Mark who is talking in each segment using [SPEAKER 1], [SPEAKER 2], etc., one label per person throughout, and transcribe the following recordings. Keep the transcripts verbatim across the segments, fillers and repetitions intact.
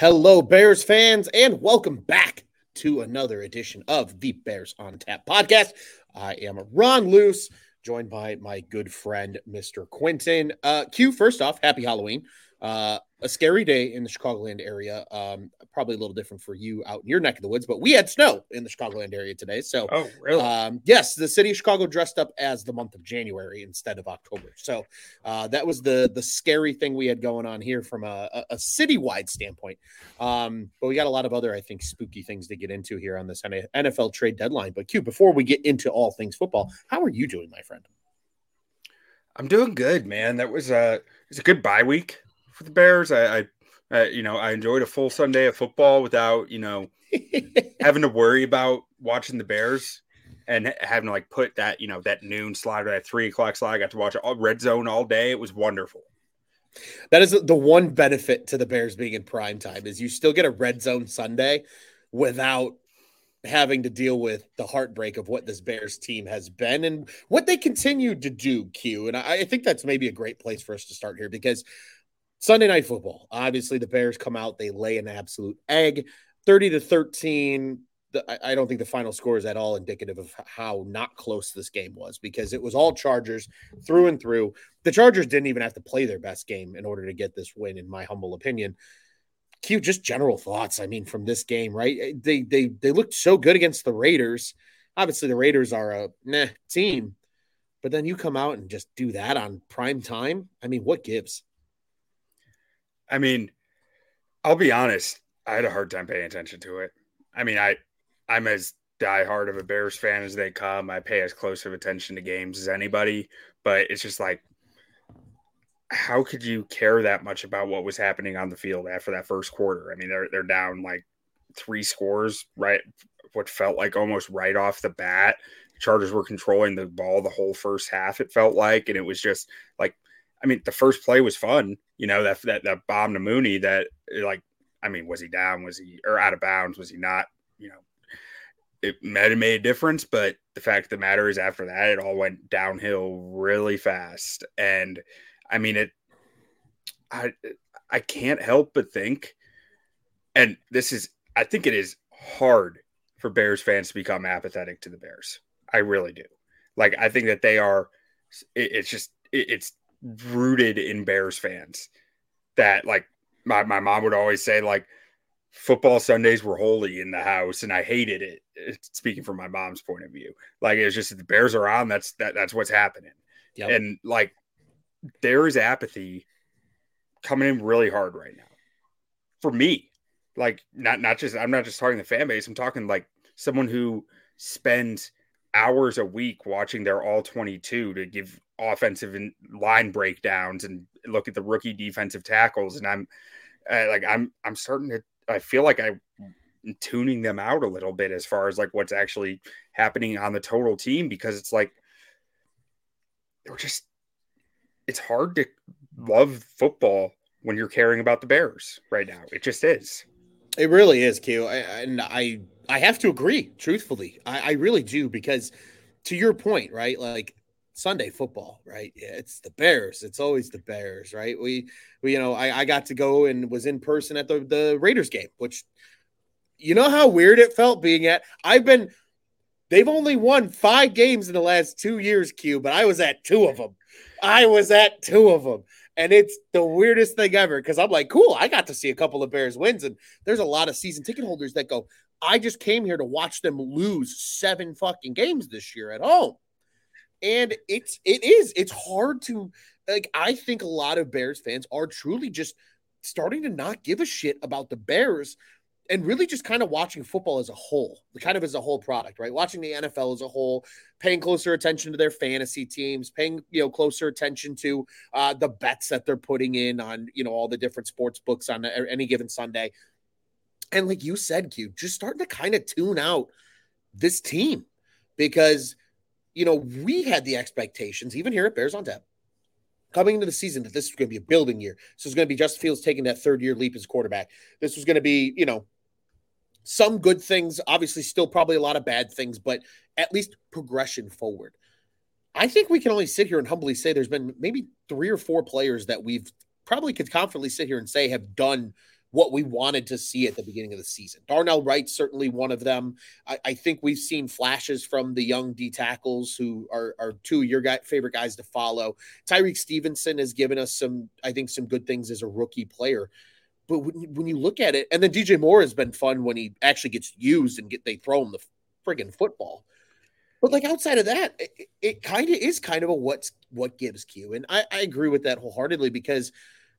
[SPEAKER 1] Hello, Bears fans, and welcome back to another edition of the Bears on Tap podcast. I am Ron Luce, joined by my good friend, Mister Quentin. Uh, Q, first off, happy Halloween. Uh, a scary day in the Chicagoland area. Um, probably a little different for you out in your neck of the woods, but we had snow in the Chicagoland area today. So,
[SPEAKER 2] oh, really?
[SPEAKER 1] Um, yes, the city of Chicago dressed up as the month of January instead of October. So uh, that was the the scary thing we had going on here from a, a, a citywide standpoint. Um, but we got a lot of other, I think, spooky things to get into here on this N F L trade deadline. But Q, before we get into all things football, how are you doing, my friend?
[SPEAKER 2] I'm doing good, man. That was a it's a good bye week for the Bears. I, I uh, you know, I enjoyed a full Sunday of football without, you know, having to worry about watching the Bears and having to like put that, you know, that noon slot or that three o'clock slot. I got to watch all red zone all day. It was wonderful.
[SPEAKER 1] That is the one benefit to the Bears being in prime time is you still get a red zone Sunday without having to deal with the heartbreak of what this Bears team has been and what they continue to do, Q. And I, I think that's maybe a great place for us to start here because Sunday Night Football, obviously the Bears come out, they lay an absolute egg, thirty to thirteen. The, I don't think the final score is at all indicative of how not close this game was because it was all Chargers through and through. The Chargers didn't even have to play their best game in order to get this win, in my humble opinion. Q, just general thoughts, I mean, from this game, right? They they they looked so good against the Raiders. Obviously, the Raiders are a meh team, but then you come out and just do that on prime time. I mean, what gives?
[SPEAKER 2] I mean, I'll be honest, I had a hard time paying attention to it. I mean, I, I'm as diehard of a Bears fan as they come. I pay as close of attention to games as anybody, but it's just like, how could you care that much about what was happening on the field after that first quarter? I mean, they're they're down like three scores, right? What felt like almost right off the bat. Chargers were controlling the ball the whole first half, it felt like, and it was just like, I mean, the first play was fun, you know, that that that bomb to Mooney that like, I mean, was he down? Was he or out of bounds? Was he not? You know, it might have made a difference, but the fact of the matter is, after that, it all went downhill really fast, and I mean, it, I, I can't help but think, and this is, I think it is hard for Bears fans to become apathetic to the Bears. I really do. Like, I think that they are, it, it's just, it, it's rooted in Bears fans that like my, my mom would always say, like, football Sundays were holy in the house. And I hated it. It's speaking from my mom's point of view. Like, it's just, the Bears are on. That's that, that's what's happening. Yep. And like, there is apathy coming in really hard right now for me. Like, not, not just, I'm not just talking the fan base. I'm talking like someone who spends hours a week watching their all twenty-two to give offensive and line breakdowns and look at the rookie defensive tackles. And I'm uh, like, I'm, I'm starting to, I feel like I'm tuning them out a little bit as far as like what's actually happening on the total team, because it's like, they're just, it's hard to love football when you're caring about the Bears right now. It just is.
[SPEAKER 1] It really is, Q. I, and I, I have to agree, truthfully. I, I really do, because to your point, right? Like Sunday football, right? Yeah, it's the Bears. It's always the Bears, right? We, we you know, I, I got to go and was in person at the, the Raiders game, which, you know how weird it felt being at, I've been, they've only won five games in the last two years, Q, but I was at two of them. I was at two of them. And it's the weirdest thing ever, because I'm like, cool, I got to see a couple of Bears wins. And there's a lot of season ticket holders that go, I just came here to watch them lose seven fucking games this year at home. And it's, it is, it's hard to, like, I think a lot of Bears fans are truly just starting to not give a shit about the Bears and really just kind of watching football as a whole, kind of as a whole product, right? Watching the N F L as a whole, paying closer attention to their fantasy teams, paying, you know, closer attention to uh, the bets that they're putting in on, you know, all the different sports books on any given Sunday. And like you said, Q, just starting to kind of tune out this team, because, you know, we had the expectations, even here at Bears on Tap, coming into the season, that this was going to be a building year. This was going to be Justin Fields taking that third year leap as quarterback. This was going to be, you know, some good things, obviously still probably a lot of bad things, but at least progression forward. I think we can only sit here and humbly say there's been maybe three or four players that we've probably could confidently sit here and say have done what we wanted to see at the beginning of the season. Darnell Wright's certainly one of them. I, I think we've seen flashes from the young D tackles who are, are two of your guy, favorite guys to follow. Tyreek Stevenson has given us some, I think, some good things as a rookie player. But when, when you look at it, and then D J Moore has been fun when he actually gets used and get they throw him the friggin' football. But like outside of that, it, it kind of is kind of a what's what gives Q. And I, I agree with that wholeheartedly because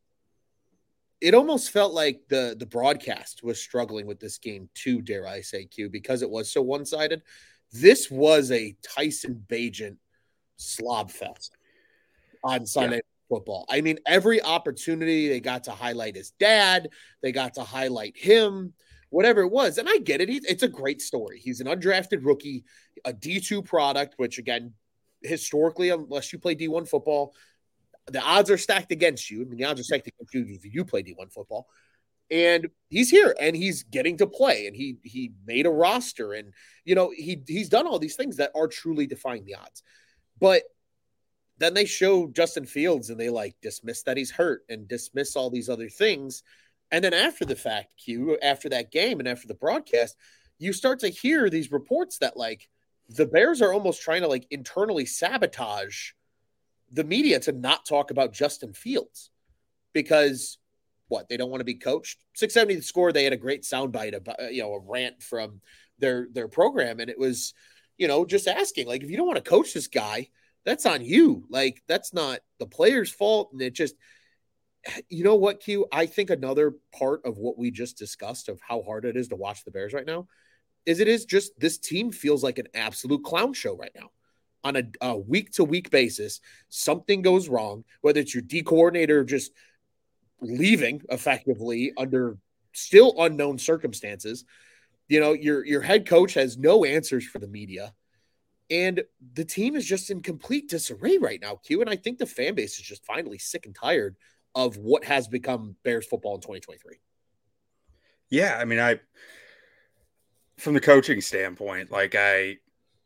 [SPEAKER 1] it almost felt like the, the broadcast was struggling with this game too, dare I say, Q, because it was so one-sided. This was a Tyson Bagent slob fest on Sunday. Yeah. Football. I mean, every opportunity they got to highlight his dad, they got to highlight him, whatever it was. And I get it. It's a great story. He's an undrafted rookie, a D two product, which again, historically, unless you play D one football, the odds are stacked against you. I mean, the odds are stacked against you if you play D one football. And he's here and he's getting to play and he he made a roster and, you know, he he's done all these things that are truly defying the odds. But then they show Justin Fields and they like dismiss that he's hurt and dismiss all these other things. And then after the fact, Q, after that game and after the broadcast, you start to hear these reports that like the Bears are almost trying to like internally sabotage the media to not talk about Justin Fields because what, they don't want to be coached. six seventy The Score, they had a great soundbite about, you know, a rant from their, their program. And it was, you know, just asking like, if you don't want to coach this guy, that's on you. Like, that's not the player's fault. And it just, you know what, Q? I think another part of what we just discussed of how hard it is to watch the Bears right now is it is just this team feels like an absolute clown show right now. On a, a week-to-week basis, something goes wrong, whether it's your D coordinator just leaving effectively under still unknown circumstances. You know, your, your head coach has no answers for the media. And the team is just in complete disarray right now, Q. And I think the fan base is just finally sick and tired of what has become Bears football in twenty twenty-three.
[SPEAKER 2] Yeah, I mean, I from the coaching standpoint, like I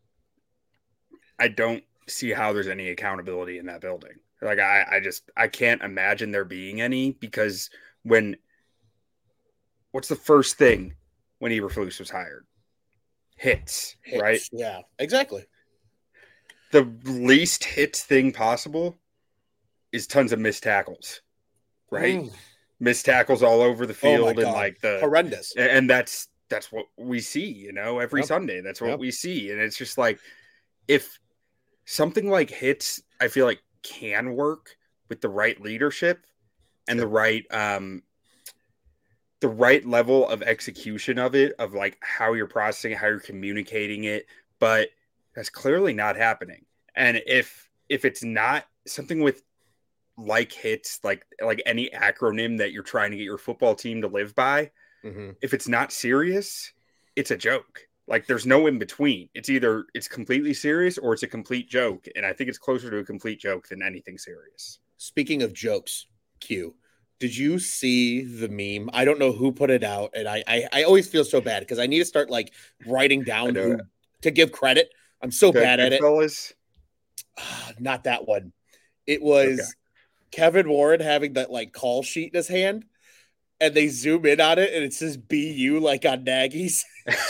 [SPEAKER 2] I don't see how there's any accountability in that building. Like I, I just I can't imagine there being any because when what's the first thing when Eberflus was hired? Hits, hits, right?
[SPEAKER 1] Yeah, exactly.
[SPEAKER 2] The least hits thing possible is tons of missed tackles, right? Mm. Missed tackles all over the field oh and like the
[SPEAKER 1] horrendous.
[SPEAKER 2] And that's that's what we see, you know, every yep. Sunday. That's what yep. we see. And it's just like if something like hits, I feel like can work with the right leadership and sure. the right um the right level of execution of it, of like how you're processing it, how you're communicating it, but that's clearly not happening. And if, if it's not something with like hits, like, like any acronym that you're trying to get your football team to live by, mm-hmm. if it's not serious, it's a joke. Like there's no in between. It's either it's completely serious or it's a complete joke. And I think it's closer to a complete joke than anything serious.
[SPEAKER 1] Speaking of jokes, Q, did you see the meme? I don't know who put it out, and I I, I always feel so bad because I need to start like writing down who, to give credit. I'm so Good, bad at it. Fellas. Not that one. It was okay. Kevin Warren having that like call sheet in his hand, and they zoom in on it, and it says B U like on Nagy's.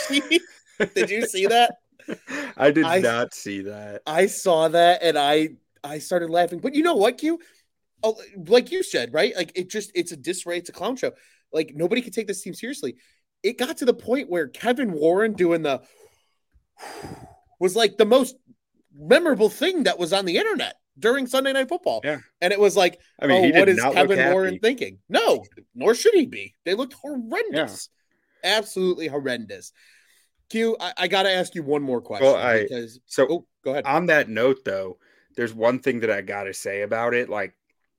[SPEAKER 1] Did you see that?
[SPEAKER 2] I did I, not see that.
[SPEAKER 1] I saw that, and I I started laughing. But you know what, Q? Oh, like you said, right? Like it just, it's a disarray. It's a clown show. Like nobody can take this team seriously. It got to the point where Kevin Warren doing the was like the most memorable thing that was on the internet during Sunday Night Football.
[SPEAKER 2] Yeah.
[SPEAKER 1] And it was like,
[SPEAKER 2] I mean,
[SPEAKER 1] oh, what is Kevin Warren thinking? No, nor should he be. They looked horrendous. Yeah. Absolutely horrendous. Q, I, I got to ask you one more question.
[SPEAKER 2] Well, I,
[SPEAKER 1] because,
[SPEAKER 2] so
[SPEAKER 1] oh, go ahead.
[SPEAKER 2] On that note, though, there's one thing that I got to say about it. Like,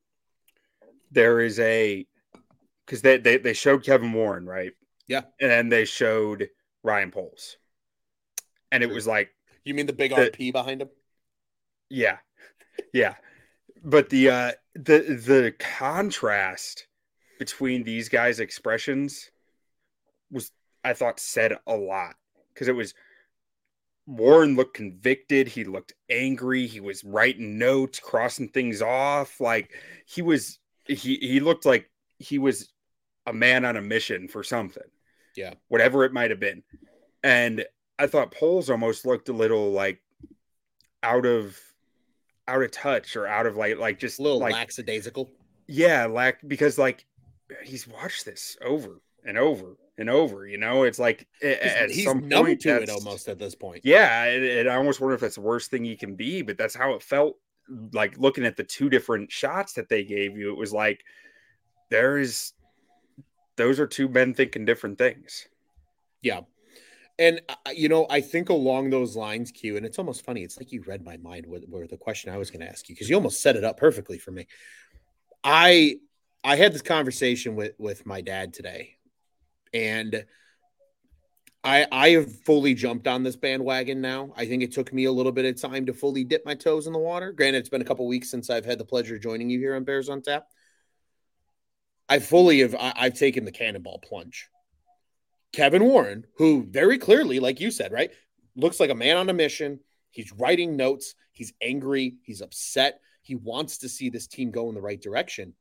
[SPEAKER 2] there is a because they, they they showed Kevin Warren, right?
[SPEAKER 1] Yeah.
[SPEAKER 2] And then they showed Ryan Poles. And it was like,
[SPEAKER 1] you mean the big the, R P behind him?
[SPEAKER 2] Yeah. Yeah. But the uh the the contrast between these guys' expressions was, I thought, said a lot. Because it was Warren looked convicted, he looked angry, he was writing notes, crossing things off, like he was He he looked like he was a man on a mission for something.
[SPEAKER 1] Yeah.
[SPEAKER 2] Whatever it might have been. And I thought Poles almost looked a little like out of out of touch or out of like like just
[SPEAKER 1] a little
[SPEAKER 2] like
[SPEAKER 1] lackadaisical.
[SPEAKER 2] Yeah, lack because like he's watched this over and over and over. You know, it's like at
[SPEAKER 1] he's
[SPEAKER 2] some
[SPEAKER 1] numb
[SPEAKER 2] point
[SPEAKER 1] to it almost at this point.
[SPEAKER 2] Yeah, and I almost wonder if that's the worst thing you can be, but that's how it felt. Like looking at the two different shots that they gave you, it was like there is those are two men thinking different things.
[SPEAKER 1] Yeah. And, uh, you know, I think along those lines, Q, and it's almost funny. It's like you read my mind with, with the question I was going to ask you, because you almost set it up perfectly for me. I I had this conversation with, with my dad today, and I I have fully jumped on this bandwagon now. I think it took me a little bit of time to fully dip my toes in the water. Granted, it's been a couple weeks since I've had the pleasure of joining you here on Bears on Tap. I fully have I, I've taken the cannonball plunge. Kevin Warren, who very clearly, like you said, right, looks like a man on a mission. He's writing notes. He's angry. He's upset. He wants to see this team go in the right direction.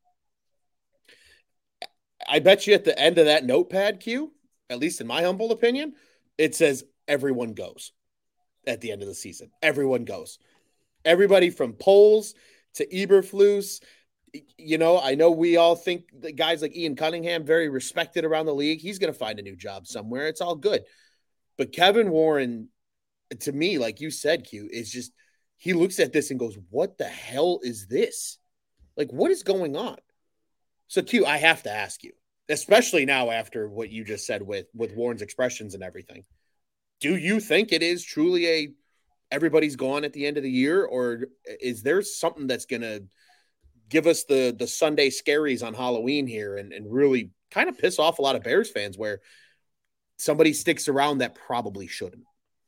[SPEAKER 1] I bet you at the end of that notepad, Q, at least in my humble opinion, it says everyone goes at the end of the season. Everyone goes. Everybody from Poles to Eberflus. You know, I know we all think that guys like Ian Cunningham, very respected around the league. He's going to find a new job somewhere. It's all good. But Kevin Warren, to me, like you said, Q, is just, he looks at this and goes, what the hell is this? Like, what is going on? So, Q, I have to ask you, especially now after what you just said with, with Warren's expressions and everything. Do you think it is truly a everybody's gone at the end of the year, or is there something that's going to give us the the Sunday scaries on Halloween here and, and really kind of piss off a lot of Bears fans where somebody sticks around that probably shouldn't?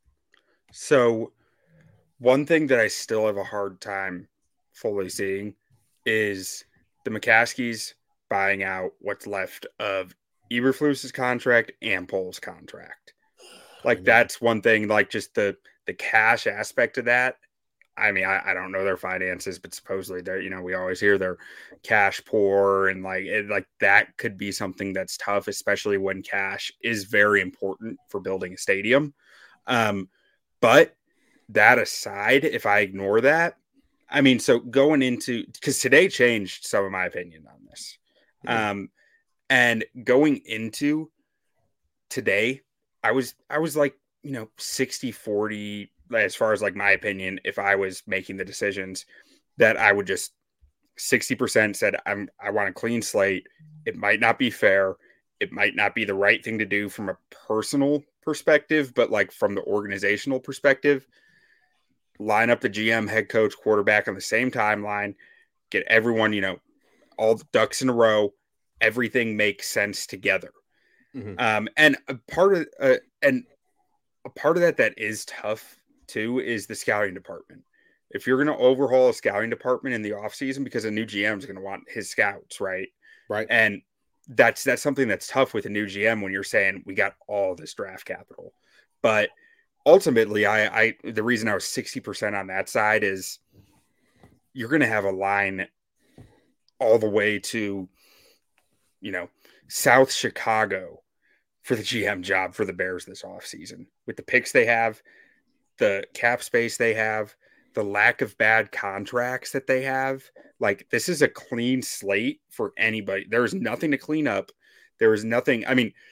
[SPEAKER 2] So one thing that I still have a hard time fully seeing is the McCaskies buying out what's left of Eberflus's contract and Poles' contract. Like that's one thing, like just the the cash aspect of that. I mean, I, I don't know their finances, but supposedly they're, you know, we always hear they're cash poor, and like, it, like that could be something that's tough, especially when cash is very important for building a stadium. Um, but that aside, if I ignore that, I mean, so going into, because today changed some of my opinion on this. Mm-hmm. Um, and going into today, I was, I was like, you know, sixty forty as far as like my opinion, if I was making the decisions, that I would just sixty percent said, I'm, I want a clean slate. It might not be fair. It might not be the right thing to do from a personal perspective, but like from the organizational perspective, line up the G M, head coach, quarterback on the same timeline, get everyone, you know, all the ducks in a row. Everything makes sense together. Mm-hmm. Um, and a part of, uh, and a part of that, that is tough too, is the scouting department. If you're going to overhaul a scouting department in the offseason, because a new G M is going to want his scouts, right?
[SPEAKER 1] Right.
[SPEAKER 2] And that's that's something that's tough with a new G M when you're saying we got all this draft capital. But ultimately, I, I the reason I was sixty percent on that side is you're going to have a line all the way to, you know, South Chicago for the G M job for the Bears this offseason. With the picks they have, the cap space they have, the lack of bad contracts that they have, like this is a clean slate for anybody. There's nothing to clean up. There is nothing. I mean,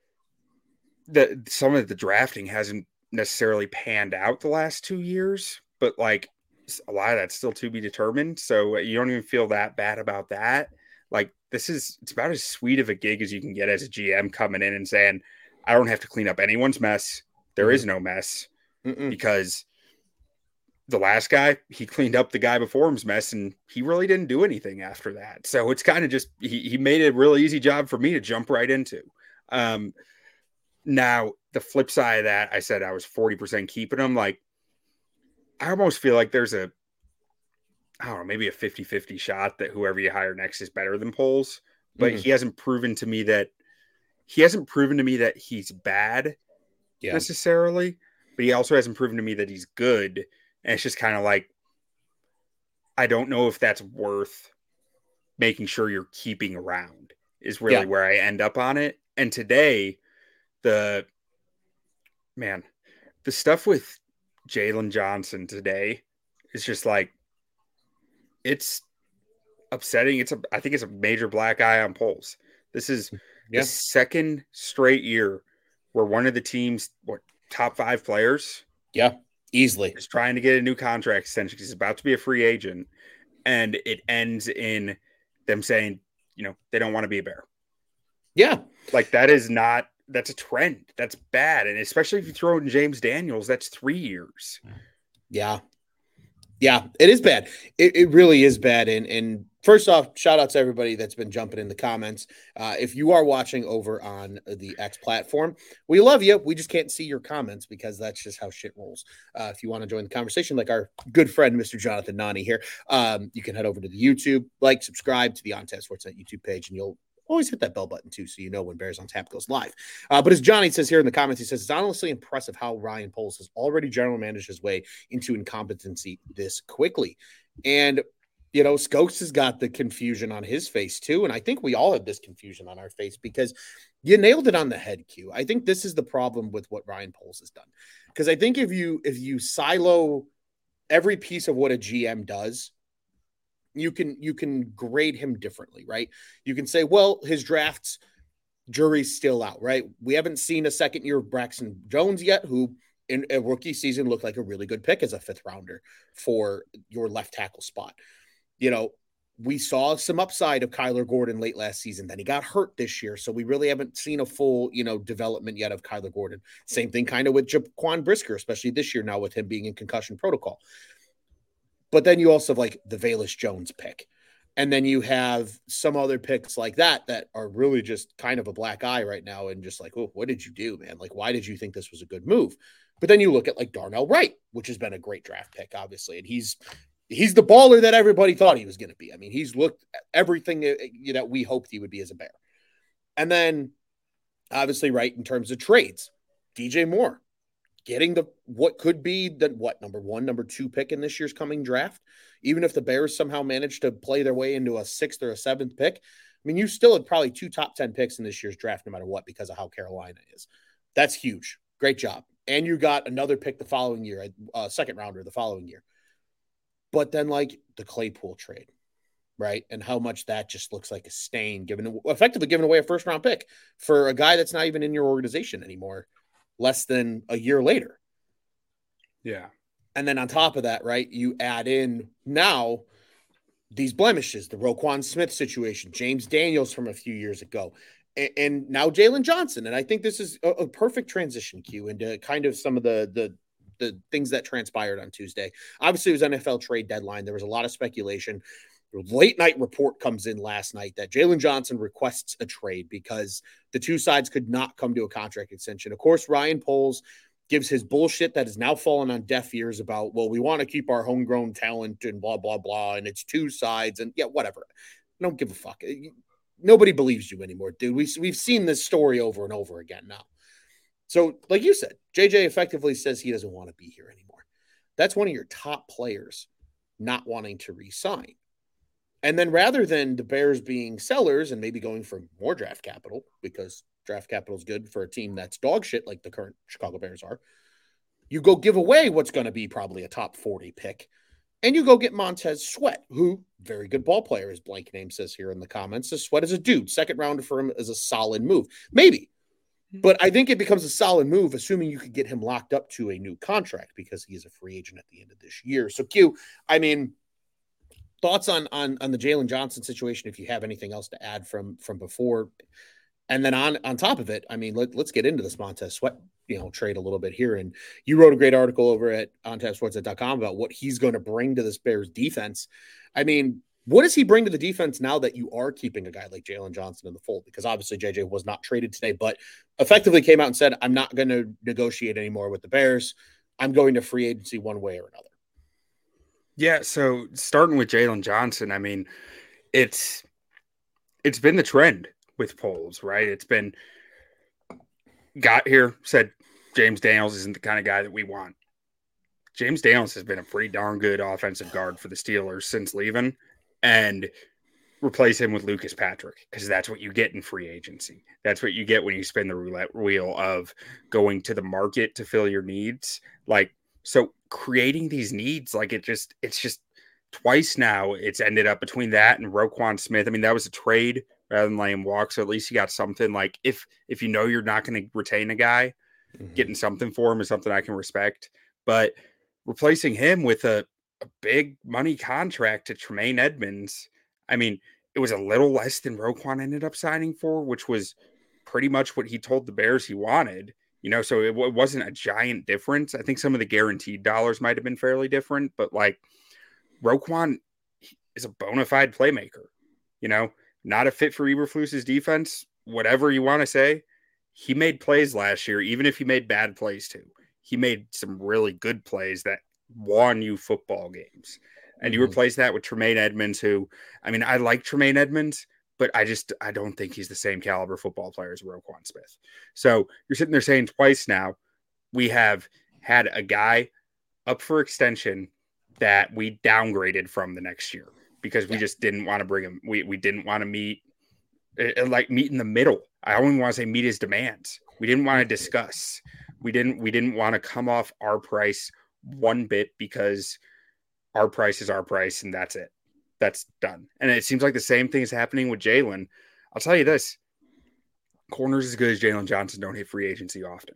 [SPEAKER 2] the some of the drafting hasn't necessarily panned out the last two years, but like a lot of that's still to be determined. So you don't even feel that bad about that. Like this is, it's about as sweet of a gig as you can get as a G M coming in and saying, I don't have to clean up anyone's mess. There mm-hmm. is no mess. Mm-mm. Because the last guy, he cleaned up the guy before him's mess, and he really didn't do anything after that. So it's kind of just, he, he made a really easy job for me to jump right into. Um, now, the flip side of that, I said I was forty percent keeping him. Like, I almost feel like there's a, I don't know, maybe a fifty-fifty shot that whoever you hire next is better than Poles. But mm-hmm. he hasn't proven to me that, he hasn't proven to me that he's bad yeah. necessarily. But he also hasn't proven to me that he's good. And it's just kind of like, I don't know if that's worth making sure you're keeping around is really
[SPEAKER 1] Yeah.
[SPEAKER 2] where I end up on it. And today, the man, the stuff with Jalen Johnson today is just like, it's upsetting. It's a, I think it's a major black eye on polls. This is
[SPEAKER 1] Yeah.
[SPEAKER 2] the second straight year where one of the team's what top five players,
[SPEAKER 1] Yeah, easily
[SPEAKER 2] is trying to get a new contract extension because he's about to be a free agent, and it ends in them saying, you know, they don't want to be a Bear.
[SPEAKER 1] Yeah,
[SPEAKER 2] like that is not. That's a trend. That's bad, and especially if you throw in James Daniels, that's three years.
[SPEAKER 1] Yeah. Yeah, it is bad. It, it really is bad. And and first off, shout out to everybody that's been jumping in the comments. Uh, if you are watching over on the X platform, we love you. We just can't see your comments because that's just how shit rolls. Uh, if you want to join the conversation, like our good friend, Mister Jonathan Nani here, um, you can head over to the YouTube, like, subscribe to the On Tap Sportsnet YouTube page, and you'll always hit that bell button too, so you know when Bears on Tap goes live. Uh, but as Johnny says here in the comments, he says, it's honestly impressive how Ryan Poles has already general managed his way into incompetency this quickly. And, you know, Skokes has got the confusion on his face too. And I think we all have this confusion on our face because you nailed it on the head, Q. I think this is the problem with what Ryan Poles has done. Because I think if you if you silo every piece of what a G M does, you can you can grade him differently, right? You can say, well, his drafts, jury's still out, right? We haven't seen a second year of Braxton Jones yet, who in a rookie season looked like a really good pick as a fifth rounder for your left tackle spot. You know, we saw some upside of Kyler Gordon late last season. Then he got hurt this year. So we really haven't seen a full, you know, development yet of Kyler Gordon. Same thing kind of with Jaquan Brisker, especially this year now with him being in concussion protocol. But then you also have like the Velus Jones pick. And then you have some other picks like that that are really just kind of a black eye right now. And just like, oh, what did you do, man? Like, why did you think this was a good move? But then you look at like Darnell Wright, which has been a great draft pick, obviously. And he's he's the baller that everybody thought he was going to be. I mean, he's looked at everything that we hoped he would be as a Bear. And then obviously, right, in terms of trades, D J Moore. Getting the what could be the what number one, number two pick in this year's coming draft, even if the Bears somehow managed to play their way into a sixth or a seventh pick. I mean, you still had probably two top ten picks in this year's draft, no matter what, because of how Carolina is. That's huge. Great job. And you got another pick the following year, a second rounder the following year. But then, like the Claypool trade, right? And how much that just looks like a stain, given effectively giving away a first round pick for a guy that's not even in your organization anymore. Less than a year later.
[SPEAKER 2] Yeah.
[SPEAKER 1] And then on top of that, right, you add in now these blemishes, the Roquan Smith situation, James Daniels from a few years ago, and, and now Jalen Johnson. And I think this is a, a perfect transition, Q, into kind of some of the, the, the things that transpired on Tuesday. Obviously, it was N F L trade deadline. There was a lot of speculation. Late night report comes in last night that Jalen Johnson requests a trade because the two sides could not come to a contract extension. Of course, Ryan Poles gives his bullshit that has now fallen on deaf ears about, well, we want to keep our homegrown talent and blah, blah, blah. And it's two sides and yeah, whatever. I don't give a fuck. Nobody believes you anymore, dude. We, we've seen this story over and over again now. So like you said, J J effectively says he doesn't want to be here anymore. That's one of your top players not wanting to re-sign. And then rather than the Bears being sellers and maybe going for more draft capital, because draft capital is good for a team that's dog shit like the current Chicago Bears are, you go give away what's going to be probably a top forty pick, and you go get Montez Sweat, who, very good ball player, his blank name says here in the comments. So Sweat is a dude. Second rounder for him is a solid move. Maybe. But I think it becomes a solid move, assuming you could get him locked up to a new contract because he is a free agent at the end of this year. So, Q, I mean, thoughts on on on the Jalen Johnson situation, if you have anything else to add from from before. And then on on top of it, I mean, let, let's get into this Montez Sweat, you know, trade a little bit here. And you wrote a great article over at on tap sportsnet dot com about what he's going to bring to this Bears defense. I mean, what does he bring to the defense now that you are keeping a guy like Jalen Johnson in the fold? Because obviously J J was not traded today, but effectively came out and said, I'm not going to negotiate anymore with the Bears. I'm going to free agency one way or another.
[SPEAKER 2] Yeah, so starting with Jalen Johnson, I mean, it's it's been the trend with Poles, right? It's been got here, said James Daniels isn't the kind of guy that we want. James Daniels has been a pretty darn good offensive guard for the Steelers since leaving. And replace him with Lucas Patrick, because that's what you get in free agency. That's what you get when you spin the roulette wheel of going to the market to fill your needs. Like, so creating these needs, like it just, it's just twice now it's ended up between that and Roquan Smith. I mean, that was a trade rather than letting him walk. So at least you got something. Like if, if you know you're not going to retain a guy, mm-hmm. getting something for him is something I can respect. But replacing him with a, a big money contract to Tremaine Edmonds, I mean, it was a little less than Roquan ended up signing for, which was pretty much what he told the Bears he wanted. You know, so it, it wasn't a giant difference. I think some of the guaranteed dollars might have been fairly different, but like Roquan is a bona fide playmaker. You know, not a fit for Eberflus's defense, whatever you want to say. He made plays last year, even if he made bad plays too. He made some really good plays that won you football games. And you mm-hmm. replace that with Tremaine Edmonds, who, I mean, I like Tremaine Edmonds, but I just, I don't think he's the same caliber football player as Roquan Smith. So you're sitting there saying twice now, we have had a guy up for extension that we downgraded from the next year because we yeah. just didn't want to bring him. We, we didn't want to meet, like meet in the middle. I don't even want to say meet his demands. We didn't want to discuss. We didn't, we didn't want to come off our price one bit because our price is our price, and that's it. That's done. And it seems like the same thing is happening with Jalen. I'll tell you this. Corners as good as Jalen Johnson don't hit free agency often.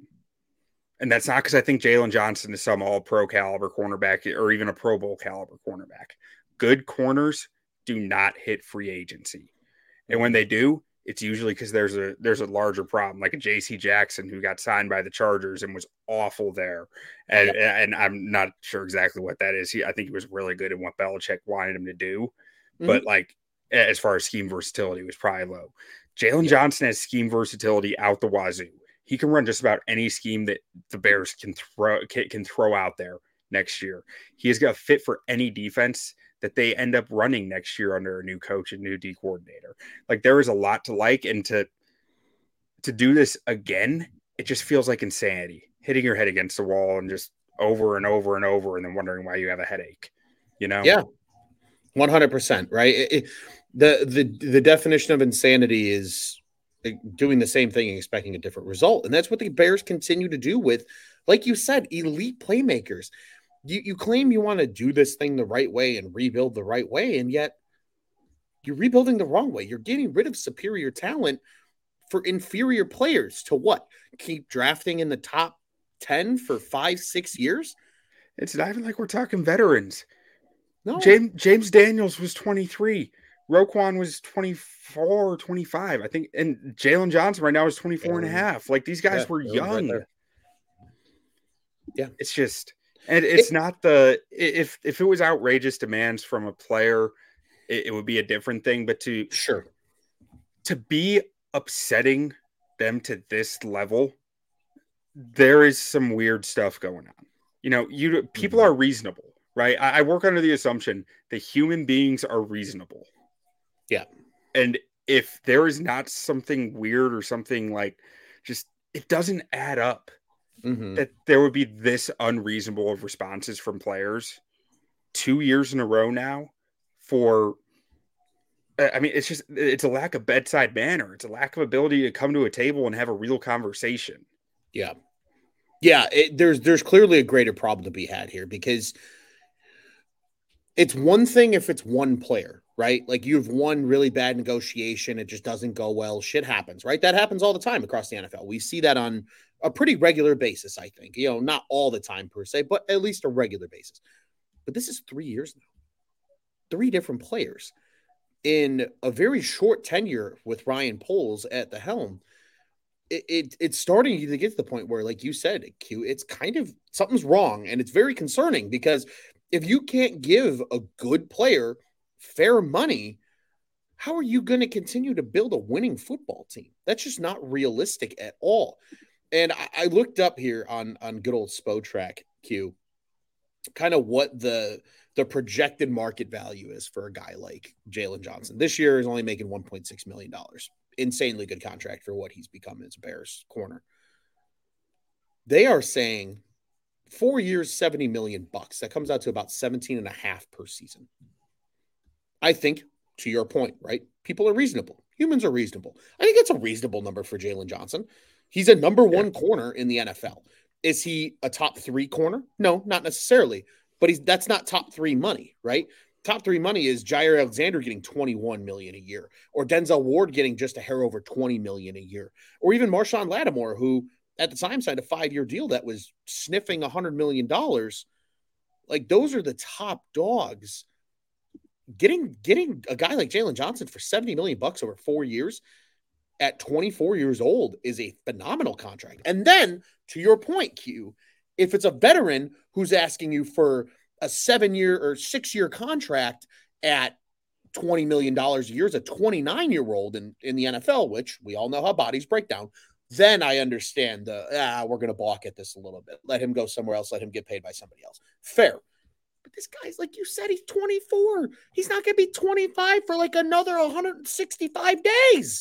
[SPEAKER 2] And that's not because I think Jalen Johnson is some all-pro caliber cornerback or even a Pro Bowl caliber cornerback. Good corners do not hit free agency. And when they do, it's usually because there's a there's a larger problem, like a J C Jackson who got signed by the Chargers and was awful there. And, yeah. and I'm not sure exactly what that is. He, I think he was really good at what Belichick wanted him to do. Mm-hmm. But like as far as scheme versatility, was probably low. Jalen yeah. Johnson has scheme versatility out the wazoo. He can run just about any scheme that the Bears can throw can, can throw out there next year. He has got a fit for any defense that they end up running next year under a new coach and new D coordinator. Like there is a lot to like, and to to do this again, it just feels like insanity. Hitting your head against the wall and just over and over and over, and then wondering why you have a headache. You know?
[SPEAKER 1] Yeah, one hundred percent. Right. It, it, the the the definition of insanity is doing the same thing and expecting a different result, and that's what the Bears continue to do with, like you said, elite playmakers. You, you claim you want to do this thing the right way and rebuild the right way, and yet you're rebuilding the wrong way. You're getting rid of superior talent for inferior players to what? Keep drafting in the top ten for five, six years?
[SPEAKER 2] It's not even like we're talking veterans.
[SPEAKER 1] No.
[SPEAKER 2] James, James Daniels was twenty-three. Roquan was twenty-four or twenty-five, I think. And Jalen Johnson right now is twenty-four and a half. Like these guys yeah, were young. Right
[SPEAKER 1] yeah.
[SPEAKER 2] It's just... And it's it, not the if if it was outrageous demands from a player, it, it would be a different thing. But to
[SPEAKER 1] sure
[SPEAKER 2] to be upsetting them to this level, there is some weird stuff going on. You know, you people mm-hmm. are reasonable, right? I, I work under the assumption that human beings are reasonable.
[SPEAKER 1] Yeah,
[SPEAKER 2] and if there is not something weird or something like just it doesn't add up. Mm-hmm. That there would be this unreasonable of responses from players two years in a row now for, I mean, it's just, it's a lack of bedside manner. It's a lack of ability to come to a table and have a real conversation.
[SPEAKER 1] Yeah. Yeah. It, there's, there's clearly a greater problem to be had here, because it's one thing if it's one player, right? Like you've one really bad negotiation. It just doesn't go well. Shit happens, right? That happens all the time across the N F L. We see that on a pretty regular basis, I think. You know, not all the time per se, but at least a regular basis. But this is three years now. Three different players in a very short tenure with Ryan Poles at the helm. It, it it's starting to get to the point where, like you said, Q, it's kind of something's wrong, and it's very concerning, because if you can't give a good player fair money, how are you going to continue to build a winning football team? That's just not realistic at all. And I, I looked up here on, on good old Spotrac, Q, kind of what the the projected market value is for a guy like Jalen Johnson. This year is only making one point six million dollars. Insanely good contract for what he's become as a Bears corner. They are saying four years, seventy million bucks. That comes out to about seventeen and a half per season. I think to your point, right? People are reasonable. Humans are reasonable. I think it's a reasonable number for Jalen Johnson. He's a number one yeah. corner in the N F L. Is he a top three corner? No, not necessarily. But he's that's not top three money, right? Top three money is Jair Alexander getting twenty-one million dollars a year, or Denzel Ward getting just a hair over twenty million dollars a year, or even Marshawn Lattimore, who at the time signed a five-year deal that was sniffing one hundred million dollars. Like, those are the top dogs. Getting getting a guy like Jalen Johnson for seventy million bucks over four years at twenty-four years old is a phenomenal contract. And then, to your point, Q, if it's a veteran who's asking you for a seven-year or six-year contract at twenty million dollars a year as a twenty-nine-year-old in, in the N F L, which we all know how bodies break down, then I understand the, ah, we're going to balk at this a little bit. Let him go somewhere else. Let him get paid by somebody else. Fair. But this guy's, like you said, he's twenty-four. He's not going to be twenty-five for like another one hundred sixty-five days.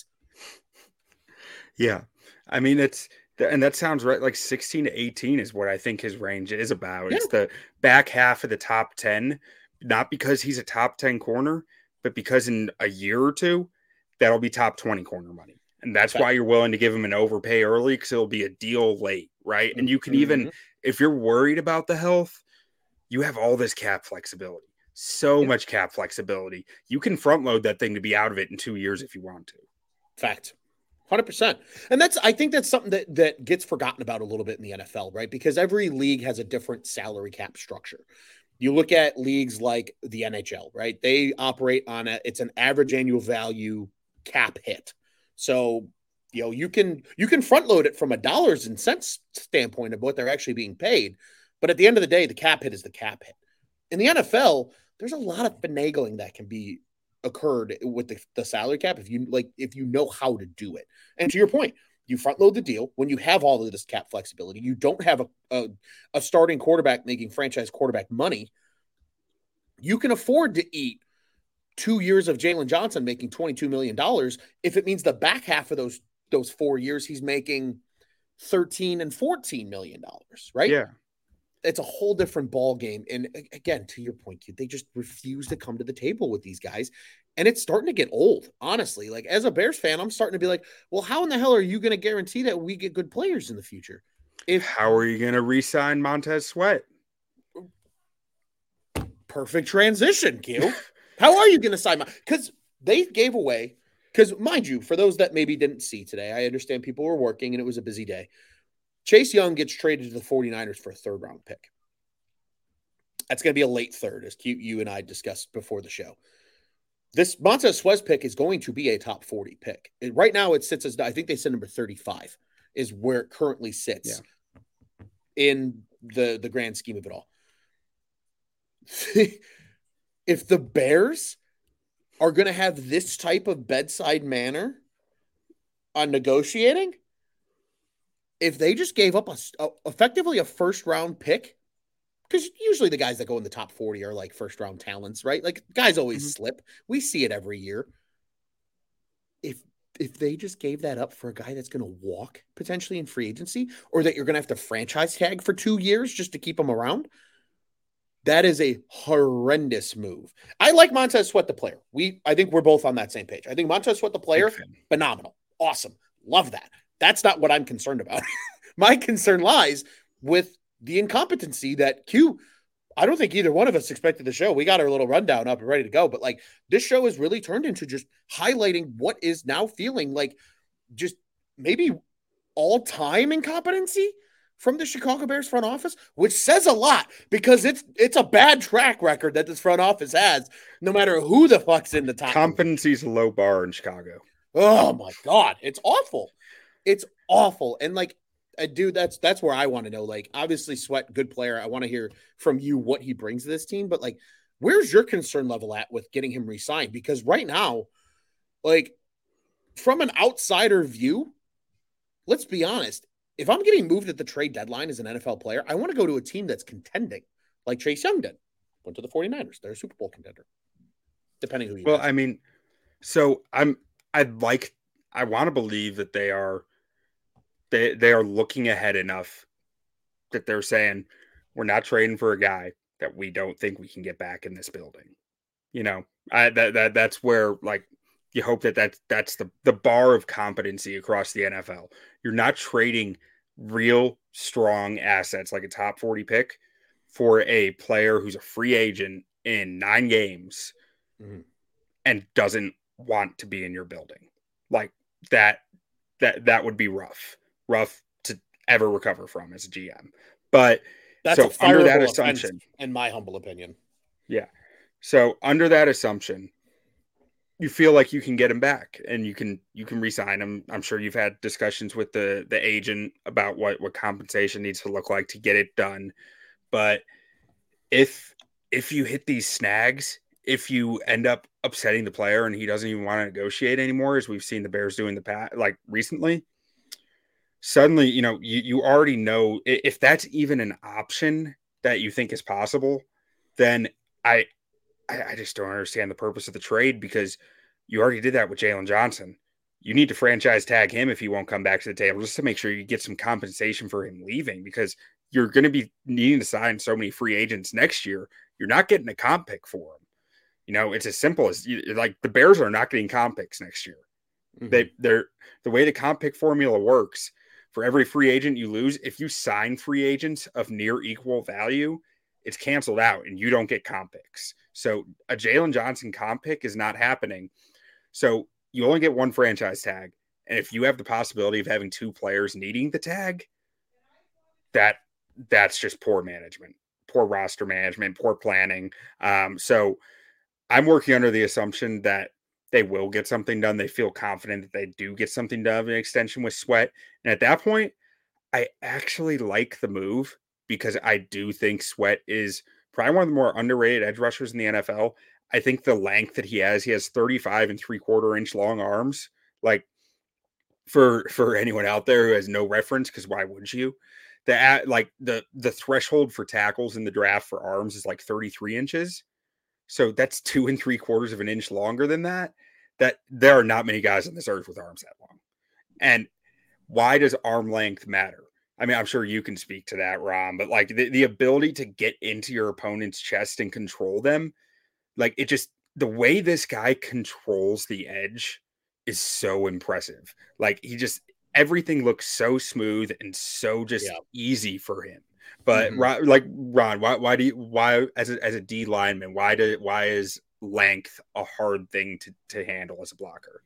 [SPEAKER 2] Yeah. I mean, it's, and that sounds right. Like sixteen to eighteen is what I think his range is about. Yeah. It's the back half of the top ten, not because he's a top ten corner, but because in a year or two, that'll be top twenty corner money. And that's okay. why you're willing to give him an overpay early, because it'll be a deal late, right? And you can mm-hmm. even, if you're worried about the health, you have all this cap flexibility, so yeah. much cap flexibility. You can front load that thing to be out of it in two years if you want to.
[SPEAKER 1] Fact. one hundred percent. And that's, I think that's something that, that gets forgotten about a little bit in the N F L, right? Because every league has a different salary cap structure. You look at leagues like the N H L, right? They operate on a, it's an average annual value cap hit. So, you know, you can, you can front load it from a dollars and cents standpoint of what they're actually being paid. But at the end of the day, the cap hit is the cap hit. In the N F L, there's a lot of finagling that can be occurred with the, the salary cap if you like if you know how to do it. And to your point, you front load the deal when you have all of this cap flexibility. You don't have a, a, a starting quarterback making franchise quarterback money. You can afford to eat two years of Jalen Johnson making twenty-two million dollars if it means the back half of those those four years he's making thirteen and fourteen million dollars, right?
[SPEAKER 2] Yeah.
[SPEAKER 1] It's a whole different ball game. And again, to your point, kid, they just refuse to come to the table with these guys. And it's starting to get old, honestly. Like, as a Bears fan, I'm starting to be like, well, how in the hell are you going to guarantee that we get good players in the future?
[SPEAKER 2] If How are you going to re-sign Montez Sweat?
[SPEAKER 1] Perfect transition, Q. How are you going to sign? Because they gave away, because mind you, for those that maybe didn't see today, I understand people were working and it was a busy day. Chase Young gets traded to the 49ers for a third round pick. That's going to be a late third, as Q, you and I discussed before the show. This Montez Sweat pick is going to be a top forty pick. And right now it sits as, I think they said number thirty-five is where it currently sits yeah. in the, the grand scheme of it all. If the Bears are going to have this type of bedside manner on negotiating, if they just gave up a, a effectively a first round pick, because usually the guys that go in the top forty are like first round talents, right? Like, guys always mm-hmm. slip. We see it every year. If if they just gave that up for a guy that's going to walk potentially in free agency, or that you're going to have to franchise tag for two years just to keep him around, that is a horrendous move. I like Montez Sweat, the player. We, I think we're both on that same page. I think Montez Sweat, the player, phenomenal. Awesome. Love that. That's not what I'm concerned about. My concern lies with the incompetency that Q, I don't think either one of us expected the show. We got our little rundown up and ready to go. But like, this show has really turned into just highlighting what is now feeling like just maybe all-time incompetency from the Chicago Bears front office, which says a lot because it's it's a bad track record that this front office has, no matter who the fuck's in the top.
[SPEAKER 2] Competency's a low bar in Chicago.
[SPEAKER 1] Oh my God. It's awful. It's awful. And like, uh, dude, that's that's where I want to know. Like, obviously, Sweat, good player. I want to hear from you what he brings to this team. But like, where's your concern level at with getting him re-signed? Because right now, like, from an outsider view, let's be honest. If I'm getting moved at the trade deadline as an N F L player, I want to go to a team that's contending, like Chase Young did. Went to the 49ers. They're a Super Bowl contender, depending who you
[SPEAKER 2] Well, ask. I mean, so I'm, I'd like, I want to believe that they are, they they are looking ahead enough that they're saying, we're not trading for a guy that we don't think we can get back in this building. You know, I that that that's where like you hope that that's that's the the bar of competency across the N F L. You're not trading real strong assets like a top forty pick for a player who's a free agent in nine games mm-hmm. and doesn't want to be in your building. Like that that that would be rough. Rough to ever recover from as a G M. But
[SPEAKER 1] that's
[SPEAKER 2] so
[SPEAKER 1] a under that assumption, in my humble opinion.
[SPEAKER 2] Yeah. So under that assumption, you feel like you can get him back and you can you can re-sign him. I'm sure you've had discussions with the the agent about what what compensation needs to look like to get it done. But if if you hit these snags, if you end up upsetting the player and he doesn't even want to negotiate anymore, as we've seen the Bears do in the past, like recently, suddenly, you know, you, you already know if that's even an option that you think is possible, then I I, I just don't understand the purpose of the trade, because you already did that with Jalen Johnson. You need to franchise tag him if he won't come back to the table, just to make sure you get some compensation for him leaving, because you're going to be needing to sign so many free agents next year. You're not getting a comp pick for him. You know, it's as simple as like the Bears are not getting comp picks next year. Mm-hmm. They they're the way the comp pick formula works. For every free agent you lose, if you sign free agents of near equal value, it's canceled out and you don't get comp picks. So a Jalen Johnson comp pick is not happening. So you only get one franchise tag. And if you have the possibility of having two players needing the tag, that that's just poor management, poor roster management, poor planning. Um, so I'm working under the assumption that they will get something done. They feel confident that they do get something done, an extension with Sweat. And at that point, I actually like the move, because I do think Sweat is probably one of the more underrated edge rushers in the N F L. I think the length that he has, he has thirty-five and three quarter inch long arms. Like for, for anyone out there who has no reference, because why would you? The like the, the threshold for tackles in the draft for arms is like thirty-three inches. So that's two and three quarters of an inch longer than that. That there are not many guys on this earth with arms that long. And why does arm length matter? I mean, I'm sure you can speak to that, Ron, but like the, the ability to get into your opponent's chest and control them, like it just, the way this guy controls the edge is so impressive. Like he just, everything looks so smooth and so just yeah. easy for him. But mm-hmm. Ron, like Ron, why, why do you, why as a, as a D lineman, why do, why is length a hard thing to, to handle as a blocker?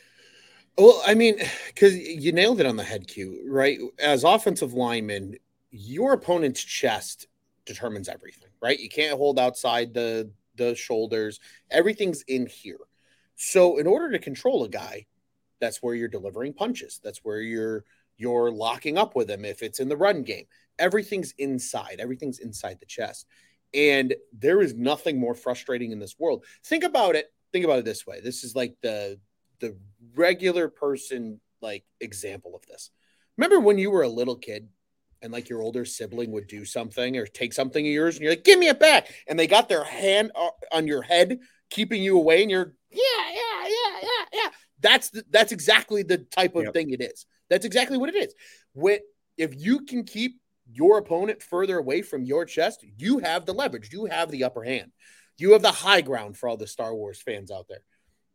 [SPEAKER 1] Well, I mean, because you nailed it on the head, Q, right? As offensive linemen, your opponent's chest determines everything, right? You can't hold outside the, the shoulders. Everything's in here. So in order to control a guy, that's where you're delivering punches. That's where you're you're locking up with him if it's in the run game. Everything's inside. Everything's inside the chest. And there is nothing more frustrating in this world. Think about it. Think about it this way. This is like the the regular person like example of this. Remember when you were a little kid and like your older sibling would do something or take something of yours and you're like, give me it back. And they got their hand on your head, keeping you away. And you're, yeah, yeah, yeah, yeah, yeah. That's, the, that's exactly the type of yep. thing it is. That's exactly what it is. When, if you can keep your opponent further away from your chest, you have the leverage. You have the upper hand. You have the high ground for all the Star Wars fans out there.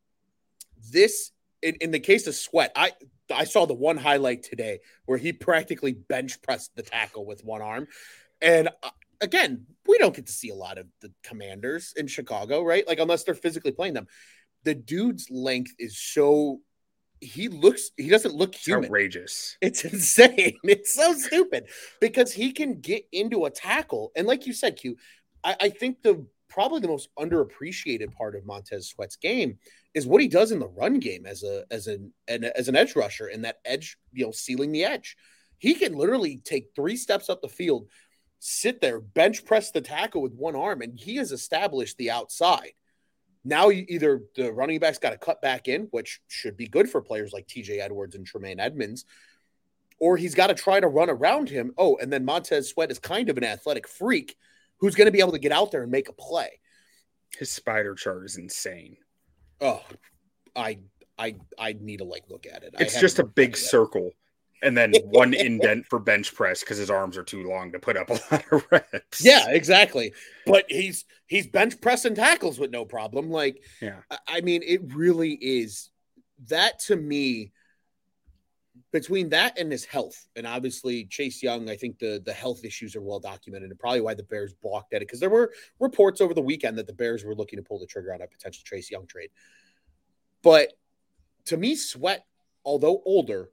[SPEAKER 1] This, in, in the case of Sweat, I I saw the one highlight today where he practically bench pressed the tackle with one arm. And uh, again, we don't get to see a lot of the Commanders in Chicago, right? Like, unless they're physically playing them. The dude's length is so, he looks, he doesn't look human.
[SPEAKER 2] It's outrageous.
[SPEAKER 1] It's insane. It's so stupid because he can get into a tackle. And like you said, Q, I, I think the probably the most underappreciated part of Montez Sweat's game is what he does in the run game as a as an, an as an edge rusher, and that edge, you know, sealing the edge. He can literally take three steps up the field, sit there, bench press the tackle with one arm, and he has established the outside. Now you, either the running back's got to cut back in, which should be good for players like T J Edwards and Tremaine Edmonds, or he's got to try to run around him. Oh, and then Montez Sweat is kind of an athletic freak who's going to be able to get out there and make a play.
[SPEAKER 2] His spider chart is insane.
[SPEAKER 1] Oh, I I I need to like look at it.
[SPEAKER 2] It's just a big circle, and then one indent for bench press because his arms are too long to put up a lot of reps.
[SPEAKER 1] Yeah, exactly. But he's he's bench pressing tackles with no problem. Like,
[SPEAKER 2] yeah,
[SPEAKER 1] I mean, it really is that to me. Between that and his health, and obviously Chase Young, I think the, the health issues are well documented, and probably why the Bears balked at it, because there were reports over the weekend that the Bears were looking to pull the trigger on a potential Chase Young trade. But to me, Sweat, although older,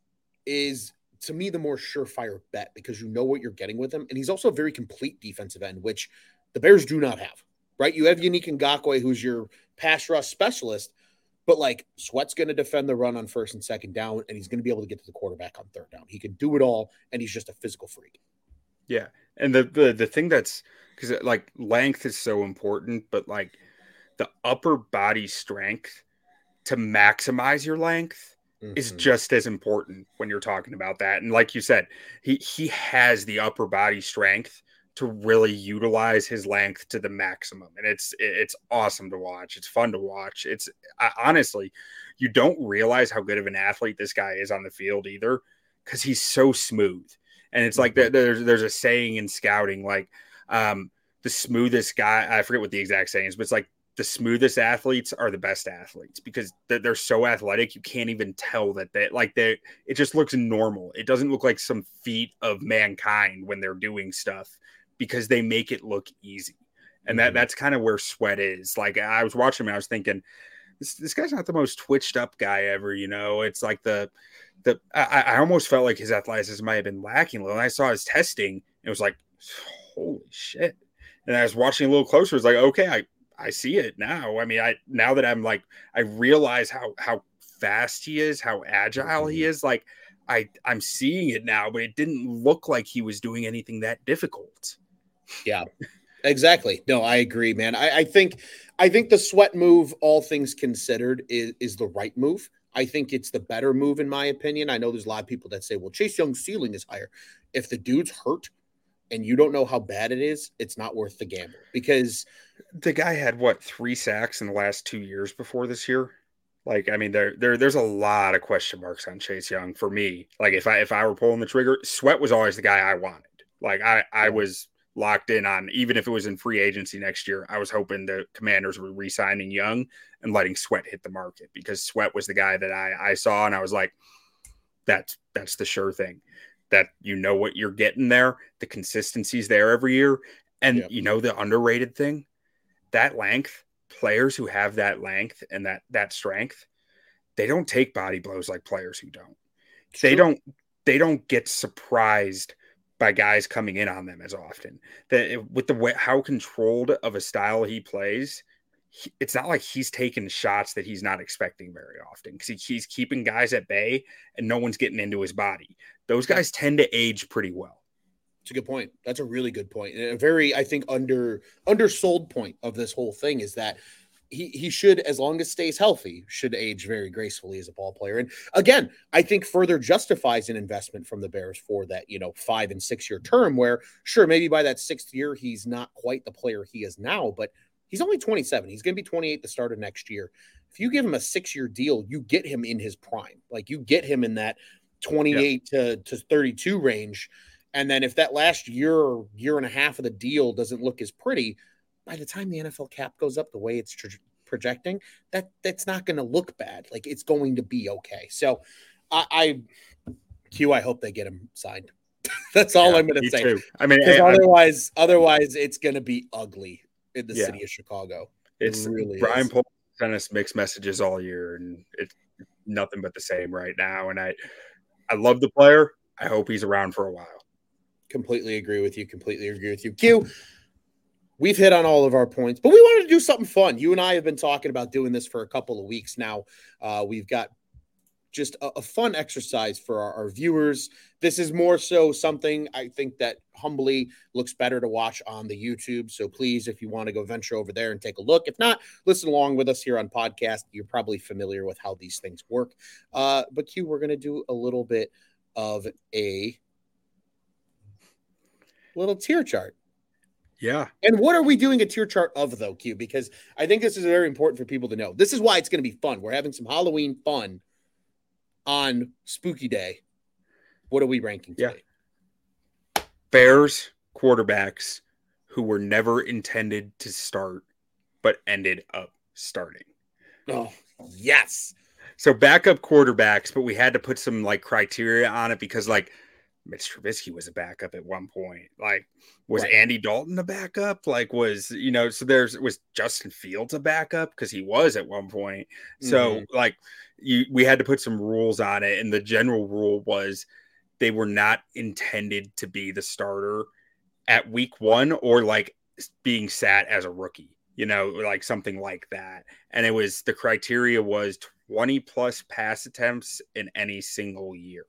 [SPEAKER 1] is to me the more surefire bet because you know what you're getting with him, and he's also a very complete defensive end, which the Bears do not have. Right? You have Yannick Ngakoue, who's your pass rush specialist. But, like, Sweat's going to defend the run on first and second down, and he's going to be able to get to the quarterback on third down. He can do it all, and he's just a physical freak.
[SPEAKER 2] Yeah. And the the, the thing that's – because, like, length is so important, but, like, the upper body strength to maximize your length mm-hmm. is just as important when you're talking about that. And like you said, he he has the upper body strength to really utilize his length to the maximum. And it's, it's awesome to watch. It's fun to watch. It's I, honestly, you don't realize how good of an athlete this guy is on the field either, because he's so smooth. And it's like mm-hmm. there's, there's a saying in scouting, like um, the smoothest guy, I forget what the exact saying is, but it's like the smoothest athletes are the best athletes because they're, they're so athletic. You can't even tell that they like they, it just looks normal. It doesn't look like some feat of mankind when they're doing stuff, because they make it look easy. And that, mm-hmm. that's kind of where Sweat is. Like, I was watching him and I was thinking, this, this guy's not the most twitched up guy ever, you know? It's like the, the, I, I almost felt like his athleticism might have been lacking a little. And I saw his testing, it was like, holy shit. And I was watching a little closer. It's like, okay, I, I see it now. I mean, I, now that I'm like, I realize how, how fast he is, how agile mm-hmm. he is. Like I, I'm seeing it now, but it didn't look like he was doing anything that difficult.
[SPEAKER 1] Yeah, exactly. No, I agree, man. I, I think I think the Sweat move, all things considered, is, is the right move. I think it's the better move, in my opinion. I know there's a lot of people that say, well, Chase Young's ceiling is higher. If the dude's hurt and you don't know how bad it is, it's not worth the gamble. Because
[SPEAKER 2] the guy had, what, three sacks in the last two years before this year? Like, I mean, there, there, there's a lot of question marks on Chase Young for me. Like, if I if I were pulling the trigger, Sweat was always the guy I wanted. Like, I, I was – locked in on, even if it was in free agency next year, I was hoping the Commanders were re-signing Young and letting Sweat hit the market, because Sweat was the guy that I, I saw and I was like, that's, that's the sure thing, that you know what you're getting there. The consistency's there every year. And yep. you know, the underrated thing, that length, players who have that length and that, that strength, they don't take body blows like players who don't. They don't, they don't get surprised by guys coming in on them as often. That with the way how controlled of a style he plays, he, it's not like he's taking shots that he's not expecting very often, because he, he's keeping guys at bay and no one's getting into his body. Those guys tend to age pretty well.
[SPEAKER 1] It's a good point. That's a really good point. And a very, I think, under undersold point of this whole thing is that he he should, as long as stays healthy, should age very gracefully as a ball player. And again, I think further justifies an investment from the Bears for that, you know, five and six year term where, sure, maybe by that sixth year, he's not quite the player he is now, but he's only twenty-seven. He's going to be twenty-eight the start of next year. If you give him a six year deal, you get him in his prime. Like, you get him in that twenty-eight yeah. to, to thirty-two range. And then if that last year or year and a half of the deal doesn't look as pretty, by the time the N F L cap goes up the way it's tra- projecting, that that's not going to look bad. Like, it's going to be okay. So I, I Q, I hope they get him signed. That's all yeah, I'm going to say.
[SPEAKER 2] Too. I mean,
[SPEAKER 1] because otherwise, I, otherwise it's going to be ugly in the yeah. city of Chicago.
[SPEAKER 2] It's it really Brian Pohl sent us mixed messages all year, and it's nothing but the same right now. And I, I love the player. I hope he's around for a while.
[SPEAKER 1] Completely agree with you. Completely agree with you. Q, we've hit on all of our points, but we wanted to do something fun. You and I have been talking about doing this for a couple of weeks now. Uh, we've got just a, a fun exercise for our, our viewers. This is more so something I think that humbly looks better to watch on the YouTube. So please, if you want to go venture over there and take a look, if not, listen along with us here on podcast. You're probably familiar with how these things work. Uh, but Q, we're going to do a little bit of a little tier chart.
[SPEAKER 2] Yeah.
[SPEAKER 1] And what are we doing a tier chart of, though, Q? Because I think this is very important for people to know. This is why it's going to be fun. We're having some Halloween fun on Spooky Day. What are we ranking
[SPEAKER 2] Yeah.
[SPEAKER 1] today?
[SPEAKER 2] Bears quarterbacks who were never intended to start, but ended up starting.
[SPEAKER 1] Oh, yes.
[SPEAKER 2] So backup quarterbacks, but we had to put some like criteria on it because like Mitch Trubisky was a backup at one point. Like, was
[SPEAKER 1] Right.
[SPEAKER 2] Andy Dalton a backup? Like, was, you know, so there's, was Justin Fields a backup? Because he was at one point. So,
[SPEAKER 1] Mhm.
[SPEAKER 2] like, you, we had to put some rules on it. And the general rule was they were not intended to be the starter at week one or like being sat as a rookie, you know, like something like that. And it was, the criteria was twenty plus pass attempts in any single year.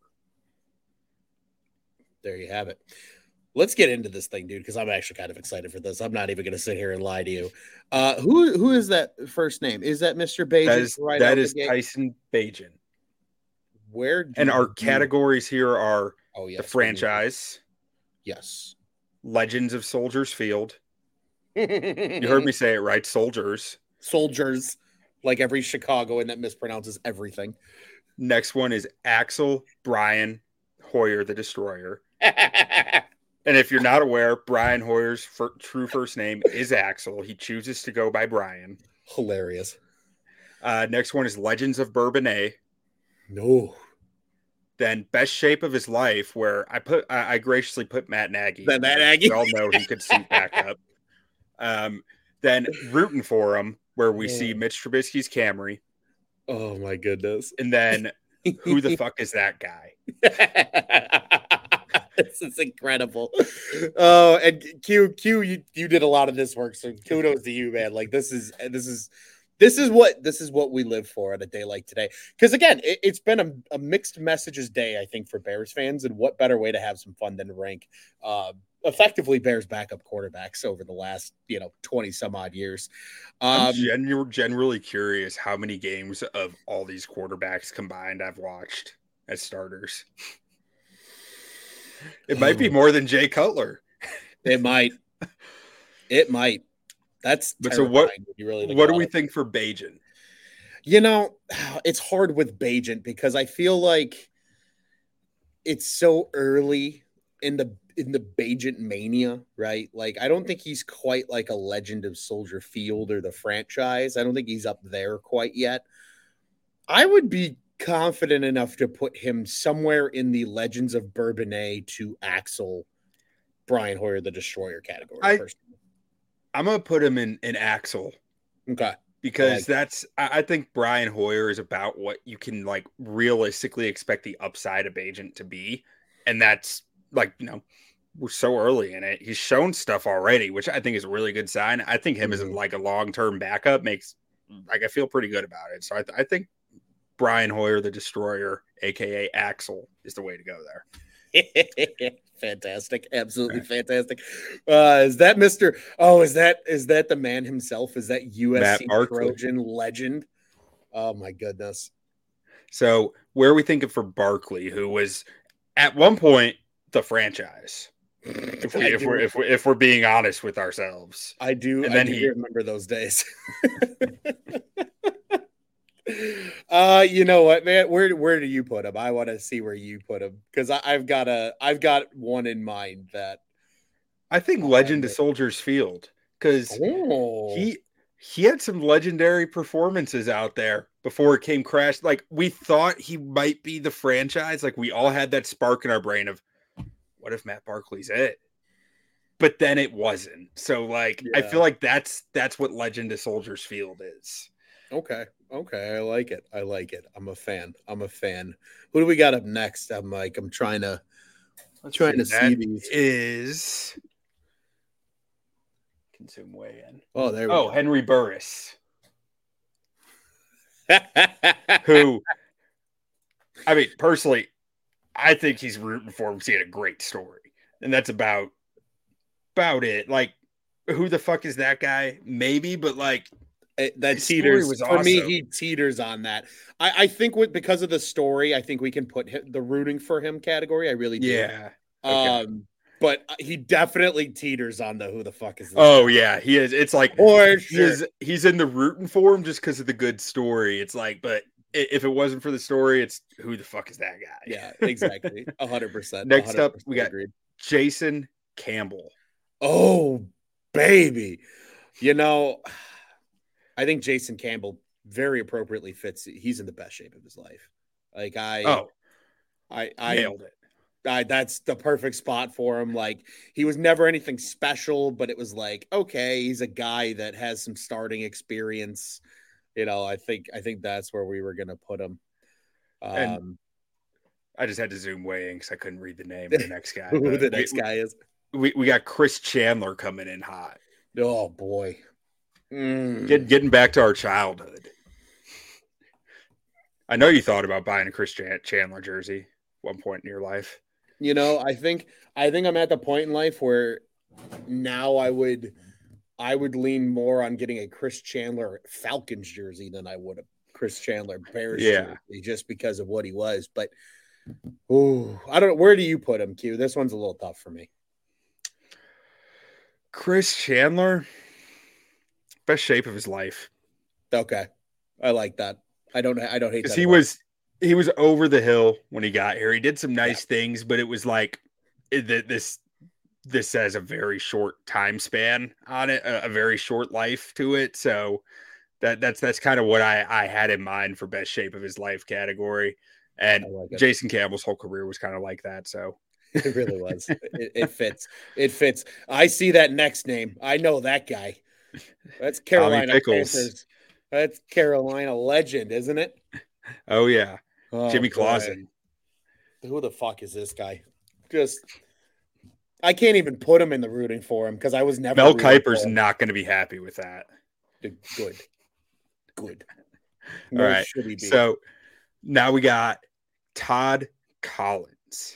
[SPEAKER 1] There you have it. Let's get into this thing, dude, because I'm actually kind of excited for this. I'm not even going to sit here and lie to you. Uh, who who is that first name? Is that Mister Bajan
[SPEAKER 2] That is
[SPEAKER 1] right
[SPEAKER 2] that
[SPEAKER 1] out
[SPEAKER 2] is
[SPEAKER 1] the gate?
[SPEAKER 2] Tyson Bagent.
[SPEAKER 1] Where do
[SPEAKER 2] And our
[SPEAKER 1] you...
[SPEAKER 2] categories here are
[SPEAKER 1] oh, yes,
[SPEAKER 2] the franchise,
[SPEAKER 1] yes,
[SPEAKER 2] Legends of Soldiers Field. You heard me say it right, Soldiers.
[SPEAKER 1] Soldiers, like every Chicagoan that mispronounces everything.
[SPEAKER 2] Next one is Axel Brian Hoyer, the Destroyer. And if you're not aware, Brian Hoyer's fir- true first name is Axel. He chooses to go by Brian.
[SPEAKER 1] Hilarious.
[SPEAKER 2] Uh, next one is Legends of Bourbonnais.
[SPEAKER 1] No.
[SPEAKER 2] Then Best Shape of His Life, where I put I, I graciously put Matt Nagy.
[SPEAKER 1] That Matt Nagy.
[SPEAKER 2] We all know he could suit back up. Um, then Rooting for Him, where we see Mitch Trubisky's Camry.
[SPEAKER 1] Oh my goodness.
[SPEAKER 2] And then Who the fuck is that guy?
[SPEAKER 1] This is incredible. Oh, and Q Q, you, you did a lot of this work, so kudos to you, man. Like this is this is this is what this is what we live for on a day like today. Because again, it, it's been a, a mixed messages day, I think, for Bears fans, and what better way to have some fun than to rank uh, effectively Bears backup quarterbacks over the last you know twenty some odd years. Um,
[SPEAKER 2] I'm genu- generally curious how many games of all these quarterbacks combined I've watched as starters. It might be more than Jay Cutler.
[SPEAKER 1] It might. It might. That's
[SPEAKER 2] but so what?
[SPEAKER 1] You really
[SPEAKER 2] what do we it. think for Bagent?
[SPEAKER 1] You know, it's hard with Bagent because I feel like it's so early in the in the Bagent mania, right? Like, I don't think he's quite like a legend of Soldier Field or the franchise. I don't think he's up there quite yet. I would be confident enough to put him somewhere in the Legends of Bourbonnais to Axel Brian Hoyer the Destroyer category.
[SPEAKER 2] I, I'm gonna put him in in Axel.
[SPEAKER 1] Okay.
[SPEAKER 2] Because like that's I, I think Brian Hoyer is about what you can like realistically expect the upside of Bagent to be. And that's like, you know, we're so early in it. He's shown stuff already, which I think is a really good sign. I think him mm-hmm. as like a long-term backup makes like I feel pretty good about it. So I, th- I think Brian Hoyer, the Destroyer, aka Axel, is the way to go there.
[SPEAKER 1] Fantastic, absolutely fantastic. Uh, is that Mister Oh, is that is that the man himself? Is that U S C Trojan legend? Oh my goodness!
[SPEAKER 2] So where are we thinking for Barkley, who was at one point the franchise? If we if we're if we're if we're being honest with ourselves,
[SPEAKER 1] I do. And I then do he remember those days. Uh, you know what, man? Where where do you put him? I want to see where you put him because I've got a I've got one in mind that
[SPEAKER 2] I think Legend of Soldiers Field because
[SPEAKER 1] oh.
[SPEAKER 2] he he had some legendary performances out there before it came crash. Like we thought he might be the franchise. Like we all had that spark in our brain of what if Matt Barkley's it? But then it wasn't. So like yeah. I feel like that's that's what Legend of Soldiers Field is.
[SPEAKER 1] Okay. Okay. I like it. I like it. I'm a fan. I'm a fan. Who do we got up next? I'm like, I'm trying to, I'm trying to see these.
[SPEAKER 2] Is consume weigh in.
[SPEAKER 1] Oh, there we
[SPEAKER 2] oh,
[SPEAKER 1] go.
[SPEAKER 2] Henry Burris. Who, I mean, personally, I think he's rooting for him. He had a great story. And that's about, about it. Like, who the fuck is that guy? Maybe, but like,
[SPEAKER 1] It, that teeters was for awesome. me. He teeters on that. I, I think with because of the story, I think we can put him, the rooting for him category. I really do.
[SPEAKER 2] Yeah.
[SPEAKER 1] Okay. Um, but he definitely teeters on the who the fuck is this?
[SPEAKER 2] Oh
[SPEAKER 1] guy?
[SPEAKER 2] yeah, he is. It's like
[SPEAKER 1] or
[SPEAKER 2] he is, he's in the rooting for him just because of the good story. It's like, but if it wasn't for the story, it's who the fuck is that guy?
[SPEAKER 1] Yeah, exactly. A hundred percent.
[SPEAKER 2] Next up, we got
[SPEAKER 1] agreed.
[SPEAKER 2] Jason Campbell.
[SPEAKER 1] Oh, baby. You know, I think Jason Campbell very appropriately fits. He's in the best shape of his life. Like I,
[SPEAKER 2] oh,
[SPEAKER 1] I, I
[SPEAKER 2] nailed it.
[SPEAKER 1] I, that's the perfect spot for him. Like he was never anything special, but it was like, okay, he's a guy that has some starting experience. You know, I think, I think that's where we were going to put him. Um,
[SPEAKER 2] and I just had to zoom way in because I couldn't read the name of the next guy.
[SPEAKER 1] Who the next
[SPEAKER 2] we,
[SPEAKER 1] guy is?
[SPEAKER 2] We we got Chris Chandler coming in hot.
[SPEAKER 1] Oh boy,
[SPEAKER 2] mm. Get, getting back to our childhood. I know you thought about buying a Chris Chandler jersey at one point in your life.
[SPEAKER 1] You know, I think I think I'm at the point in life where now I would I would lean more on getting a Chris Chandler Falcons jersey than I would a Chris Chandler Bears
[SPEAKER 2] yeah.
[SPEAKER 1] jersey, just because of what he was. But ooh, I don't know. Where do you put him, Q? This one's a little tough for me.
[SPEAKER 2] Chris Chandler, best shape of his life.
[SPEAKER 1] Okay, I like that. I don't. I don't hate that.
[SPEAKER 2] He was he was over the hill when he got here. He did some nice yeah. things, but it was like it, this this has a very short time span on it, a, a very short life to it. So that that's that's kind of what I I had in mind for best shape of his life category. And like Jason Campbell's whole career was kind of like that. So.
[SPEAKER 1] It really was. It, it fits. It fits. I see that next name. I know that guy. That's Carolina Panthers. That's Carolina legend, isn't it?
[SPEAKER 2] Oh yeah, oh, Jimmy Clausen.
[SPEAKER 1] Who the fuck is this guy? Just, I can't even put him in the rooting for him because I was never.
[SPEAKER 2] Mel Kiper's not going to be happy with that.
[SPEAKER 1] Good, good.
[SPEAKER 2] No, all right. So now we got Todd Collins.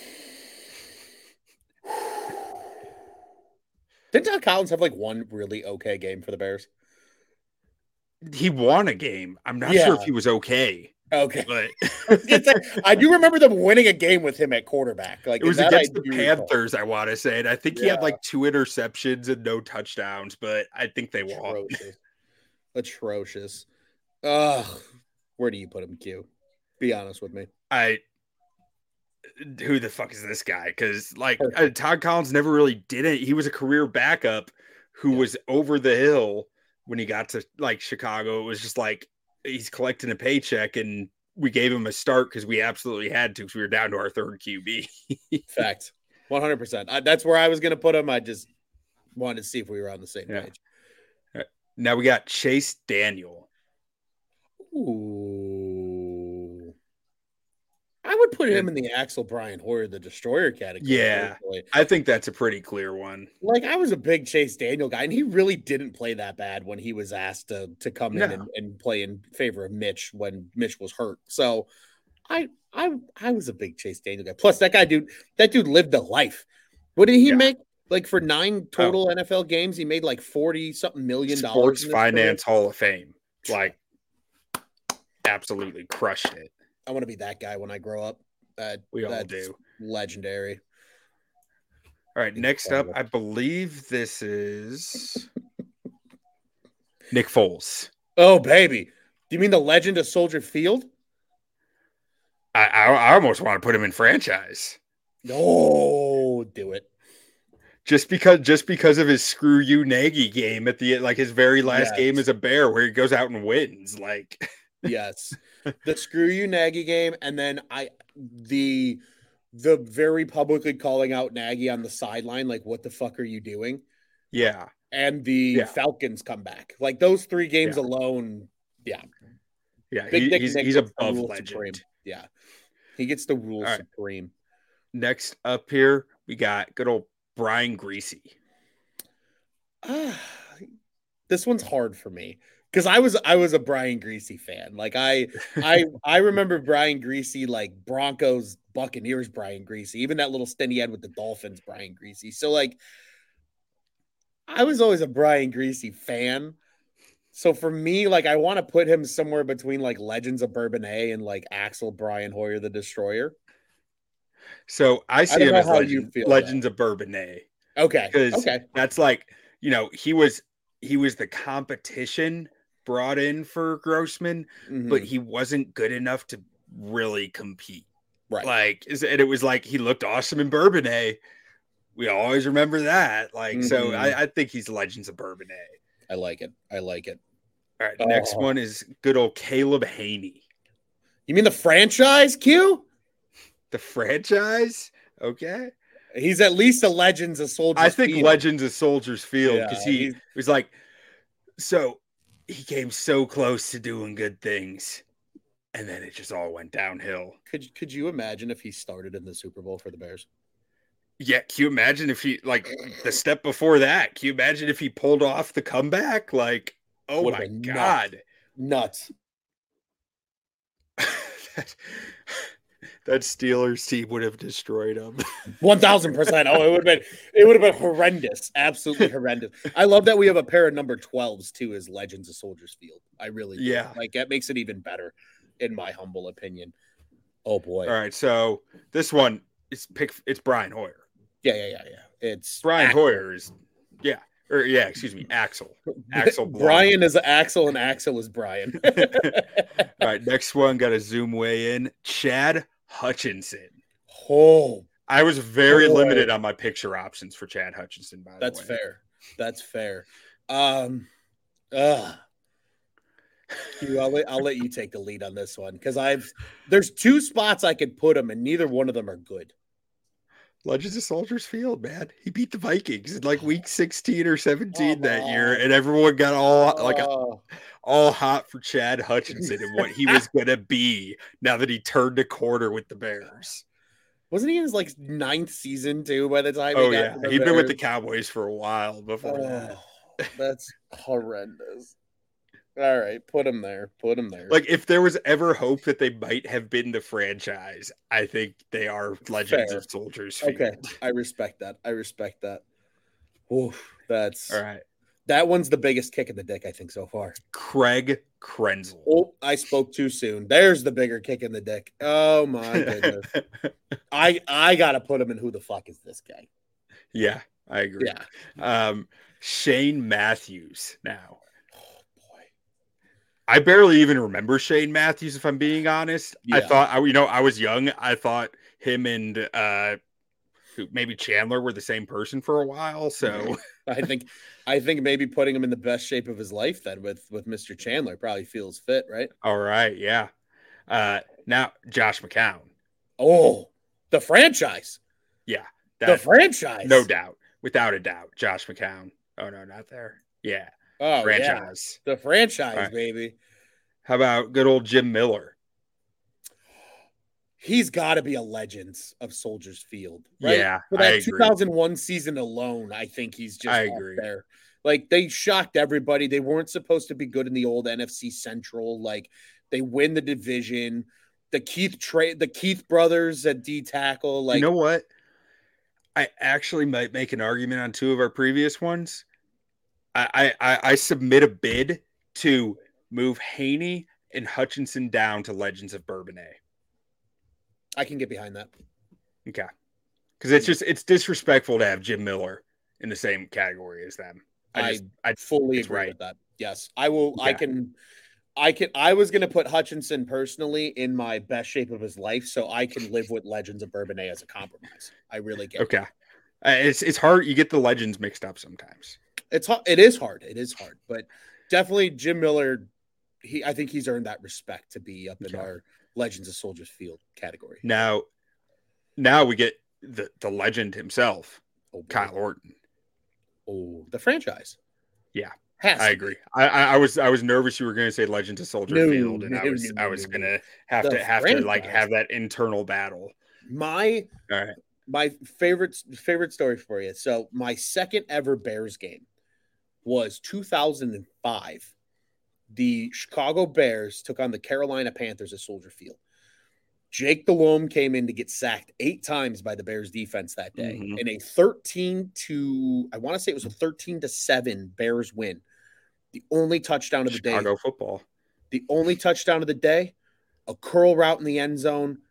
[SPEAKER 1] Didn't Todd Collins have like one really okay game for the Bears?
[SPEAKER 2] He won a game. I'm not yeah. sure if he was okay.
[SPEAKER 1] Okay.
[SPEAKER 2] But
[SPEAKER 1] I do remember them winning a game with him at quarterback. Like
[SPEAKER 2] it was against the Panthers, recall. I want to say. And I think yeah. he had like two interceptions and no touchdowns, but I think they won.
[SPEAKER 1] Atrocious. Atrocious. Ugh. Where do you put him, Q? Be honest with me.
[SPEAKER 2] I who the fuck is this guy? Because like uh, Todd Collins never really did it. He was a career backup who yeah. was over the hill when he got to like Chicago. It was just like he's collecting a paycheck, and we gave him a start because we absolutely had to because we were down to our third Q B.
[SPEAKER 1] Fact, one hundred percent. That's where I was going to put him. I just wanted to see if we were on the same
[SPEAKER 2] yeah.
[SPEAKER 1] page.
[SPEAKER 2] Right. Now we got Chase Daniel.
[SPEAKER 1] Ooh. I would put him in the Axel Brian Hoyer, the Destroyer category.
[SPEAKER 2] Yeah, personally. I think that's a pretty clear one.
[SPEAKER 1] Like, I was a big Chase Daniel guy, and he really didn't play that bad when he was asked to, to come no. in and, and play in favor of Mitch when Mitch was hurt. So, I I I was a big Chase Daniel guy. Plus, that guy, dude, that dude lived a life. What did he yeah. make? Like, for nine total oh. N F L games, he made like forty-something million dollars.
[SPEAKER 2] Sports Finance career. Hall of Fame. Like, absolutely crushed it.
[SPEAKER 1] I want to be that guy when I grow up. That
[SPEAKER 2] we all
[SPEAKER 1] that's
[SPEAKER 2] do.
[SPEAKER 1] Legendary.
[SPEAKER 2] All right, next up, I believe this is Nick Foles.
[SPEAKER 1] Oh, baby. Do you mean the legend of Soldier Field?
[SPEAKER 2] I, I, I almost want to put him in franchise.
[SPEAKER 1] No, do it.
[SPEAKER 2] Just because just because of his screw you Nagy game at the like his very last
[SPEAKER 1] yes.
[SPEAKER 2] game as a Bear where he goes out and wins. Like
[SPEAKER 1] yes. The screw you Nagy game, and then I the the very publicly calling out Nagy on the sideline, like, what the fuck are you doing?
[SPEAKER 2] Yeah.
[SPEAKER 1] And the
[SPEAKER 2] yeah.
[SPEAKER 1] Falcons come back. Like, those three games
[SPEAKER 2] yeah.
[SPEAKER 1] alone, yeah.
[SPEAKER 2] Yeah, he, he's Nick he's above legend.
[SPEAKER 1] Supreme. Yeah. He gets the rule right. supreme.
[SPEAKER 2] Next up here, we got good old Brian Griese.
[SPEAKER 1] Uh, this one's hard for me. Because I was I was a Brian Griese fan. Like I I I remember Brian Griese, like Broncos, Buccaneers, Brian Griese, even that little stint he had with the Dolphins, Brian Griese. So like I was always a Brian Griese fan. So for me, like I want to put him somewhere between like Legends of Bourbonnais and like Axel Brian Hoyer the Destroyer.
[SPEAKER 2] So I see I him as Legend, Legends that. of Bourbonnais.
[SPEAKER 1] Okay. Okay.
[SPEAKER 2] That's like, you know, he was he was the competition brought in for Grossman,
[SPEAKER 1] Mm-hmm.
[SPEAKER 2] but he wasn't good enough to really compete.
[SPEAKER 1] Right.
[SPEAKER 2] Like, and it was like he looked awesome in Bourbonnais. We always remember that. Like, mm-hmm. so I, I think he's Legends of Bourbonnais.
[SPEAKER 1] I like it. I like it.
[SPEAKER 2] All right. Oh. Next one is good old Caleb Haney.
[SPEAKER 1] You mean the franchise, Q?
[SPEAKER 2] The franchise? Okay.
[SPEAKER 1] He's at least a Legends of Soldiers
[SPEAKER 2] I think
[SPEAKER 1] Field.
[SPEAKER 2] Legends of Soldiers Field because
[SPEAKER 1] Yeah,
[SPEAKER 2] he
[SPEAKER 1] he's...
[SPEAKER 2] was like, so he came so close to doing good things. And then it just all went downhill.
[SPEAKER 1] Could could you imagine if he started in the Super Bowl for the Bears?
[SPEAKER 2] Yeah, can you imagine if he, like, the step before that, can you imagine if he pulled off the comeback? Like, oh Would've my God.
[SPEAKER 1] Nuts.
[SPEAKER 2] that, that Steelers team would have destroyed him.
[SPEAKER 1] one thousand percent. Oh, it would have been, it would have been horrendous. Absolutely horrendous. I love that we have a pair of number twelves, too, as Legends of Soldiers Field. I really do.
[SPEAKER 2] Yeah.
[SPEAKER 1] Like, that makes it even better, in my humble opinion. Oh, boy.
[SPEAKER 2] All right, so this one, it's pick, it's Brian Hoyer.
[SPEAKER 1] Yeah, yeah, yeah, yeah. It's
[SPEAKER 2] Brian
[SPEAKER 1] Axel.
[SPEAKER 2] Hoyer is, yeah, or yeah, excuse me, Axel. Axel.
[SPEAKER 1] Brian is Axel, and Axel is Brian.
[SPEAKER 2] All right, next one got a zoom way in. Chad Hutchinson.
[SPEAKER 1] Oh,
[SPEAKER 2] I was very oh. limited on my picture options for Chad Hutchinson. By the
[SPEAKER 1] That's
[SPEAKER 2] way,
[SPEAKER 1] That's fair. That's fair. Um, uh, I'll let, I'll let you take the lead on this one because I've there's two spots I could put him, and neither one of them are good.
[SPEAKER 2] Legends of Soldiers Field, man. He beat the Vikings in like week sixteen or seventeen oh, that year, and everyone got all oh. like all hot for Chad Hutchinson and what he was gonna be now that he turned a corner with the Bears.
[SPEAKER 1] Wasn't he in his like ninth season too? By the time,
[SPEAKER 2] oh he yeah, he'd Bears? been with the Cowboys for a while before
[SPEAKER 1] oh,
[SPEAKER 2] that.
[SPEAKER 1] That's horrendous. All right, put him there. Put him there.
[SPEAKER 2] Like, if there was ever hope that they might have been the franchise, I think they are Legends Fair. of Soldiers Field.
[SPEAKER 1] Okay, I respect that. I respect that. Oof, that's
[SPEAKER 2] all right.
[SPEAKER 1] That one's the biggest kick in the dick, I think, so far.
[SPEAKER 2] Craig Krenzel.
[SPEAKER 1] Oh, I spoke too soon. There's the bigger kick in the dick. Oh my goodness. I I gotta put him in who the fuck is this guy?
[SPEAKER 2] Yeah, I agree.
[SPEAKER 1] Yeah.
[SPEAKER 2] Um, Shane Matthews now. I barely even remember Shane Matthews, if I'm being honest. Yeah. I thought, I, you know, I was young. I thought him and uh, maybe Chandler were the same person for a while. So
[SPEAKER 1] I think, I think maybe putting him in the best shape of his life then with with Mister Chandler probably feels fit, right?
[SPEAKER 2] All right, yeah. Uh, now Josh McCown.
[SPEAKER 1] Oh, the franchise.
[SPEAKER 2] Yeah,
[SPEAKER 1] that, the franchise,
[SPEAKER 2] no doubt, without a doubt. Josh McCown. Oh no, not there. Yeah.
[SPEAKER 1] Oh,
[SPEAKER 2] franchise.
[SPEAKER 1] Yeah. The franchise, right. Baby.
[SPEAKER 2] How about good old Jim Miller?
[SPEAKER 1] He's got to be a Legends of Soldiers Field, right?
[SPEAKER 2] Yeah,
[SPEAKER 1] for that
[SPEAKER 2] I agree.
[SPEAKER 1] two thousand one season alone, I think he's just
[SPEAKER 2] I
[SPEAKER 1] up
[SPEAKER 2] agree.
[SPEAKER 1] there. Like, they shocked everybody. They weren't supposed to be good in the old N F C Central. Like, they win the division. The Keith trade, the Keith brothers at D tackle. Like,
[SPEAKER 2] you know what? I actually might make an argument on two of our previous ones. I, I, I submit a bid to move Haney and Hutchinson down to Legends of Bourbonnais.
[SPEAKER 1] I can get behind that.
[SPEAKER 2] Okay. Because it's just, it's disrespectful to have Jim Miller in the same category as them. I, just,
[SPEAKER 1] I, I fully agree right. with that. Yes. I will, okay. I can, I can, I was going to put Hutchinson personally in my best shape of his life, so I can live with Legends of Bourbonnais as a compromise. I really get
[SPEAKER 2] okay. Uh, it's, it's hard. You get the legends mixed up sometimes.
[SPEAKER 1] It's it is hard. It is hard, but definitely Jim Miller. He, I think he's earned that respect to be up in okay. our Legends of Soldiers Field category.
[SPEAKER 2] Now, now we get the the legend himself, oh, Kyle Orton.
[SPEAKER 1] Oh, the franchise.
[SPEAKER 2] Yeah,
[SPEAKER 1] Has
[SPEAKER 2] I agree. I, I I was I was nervous you were going to say Legends of Soldier no, Field, and no, I was no, I was no, going to have the to have franchise. to like have that internal battle.
[SPEAKER 1] My
[SPEAKER 2] all right.
[SPEAKER 1] My favorite favorite story for you. So my second ever Bears game was two thousand five. The Chicago Bears took on the Carolina Panthers at Soldier Field. Jake Delhomme came in to get sacked eight times by the Bears defense that day. Mm-hmm. In a thirteen to, I want to say it was a thirteen to seven Bears win. The only touchdown of the
[SPEAKER 2] Chicago
[SPEAKER 1] day.
[SPEAKER 2] football.
[SPEAKER 1] The only touchdown of the day, a curl route in the end zone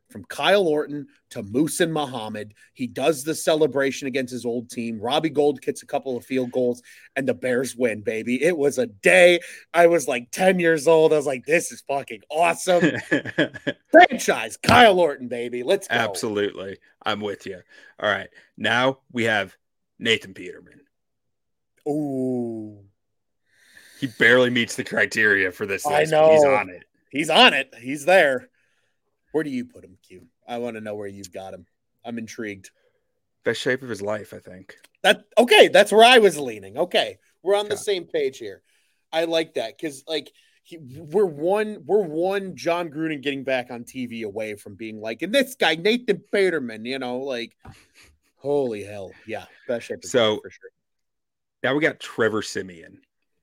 [SPEAKER 1] from Kyle Orton to Muhsin Muhammad. He does the celebration against his old team. Robbie Gold gets a couple of field goals, and the Bears win, baby. It was a day. I was like ten years old. I was like, this is fucking awesome. Franchise, Kyle Orton, baby. Let's go.
[SPEAKER 2] Absolutely. I'm with you. All right. Now we have Nathan Peterman.
[SPEAKER 1] Ooh.
[SPEAKER 2] He barely meets the criteria for this
[SPEAKER 1] I
[SPEAKER 2] list,
[SPEAKER 1] know.
[SPEAKER 2] but he's on it.
[SPEAKER 1] He's on it. He's there. Where do you put him, Q? I want to know where you've got him. I'm intrigued.
[SPEAKER 2] Best shape of his life, I think.
[SPEAKER 1] That okay, that's where I was leaning. Okay. We're on
[SPEAKER 2] Okay.
[SPEAKER 1] the same page here. I like that because like he, we're one we're one John Gruden getting back on T V away from being like, and this guy, Nathan Peterman, you know, like holy hell. Yeah. Best shape of his
[SPEAKER 2] So-
[SPEAKER 1] life for sure.
[SPEAKER 2] Now we got Trevor Siemian.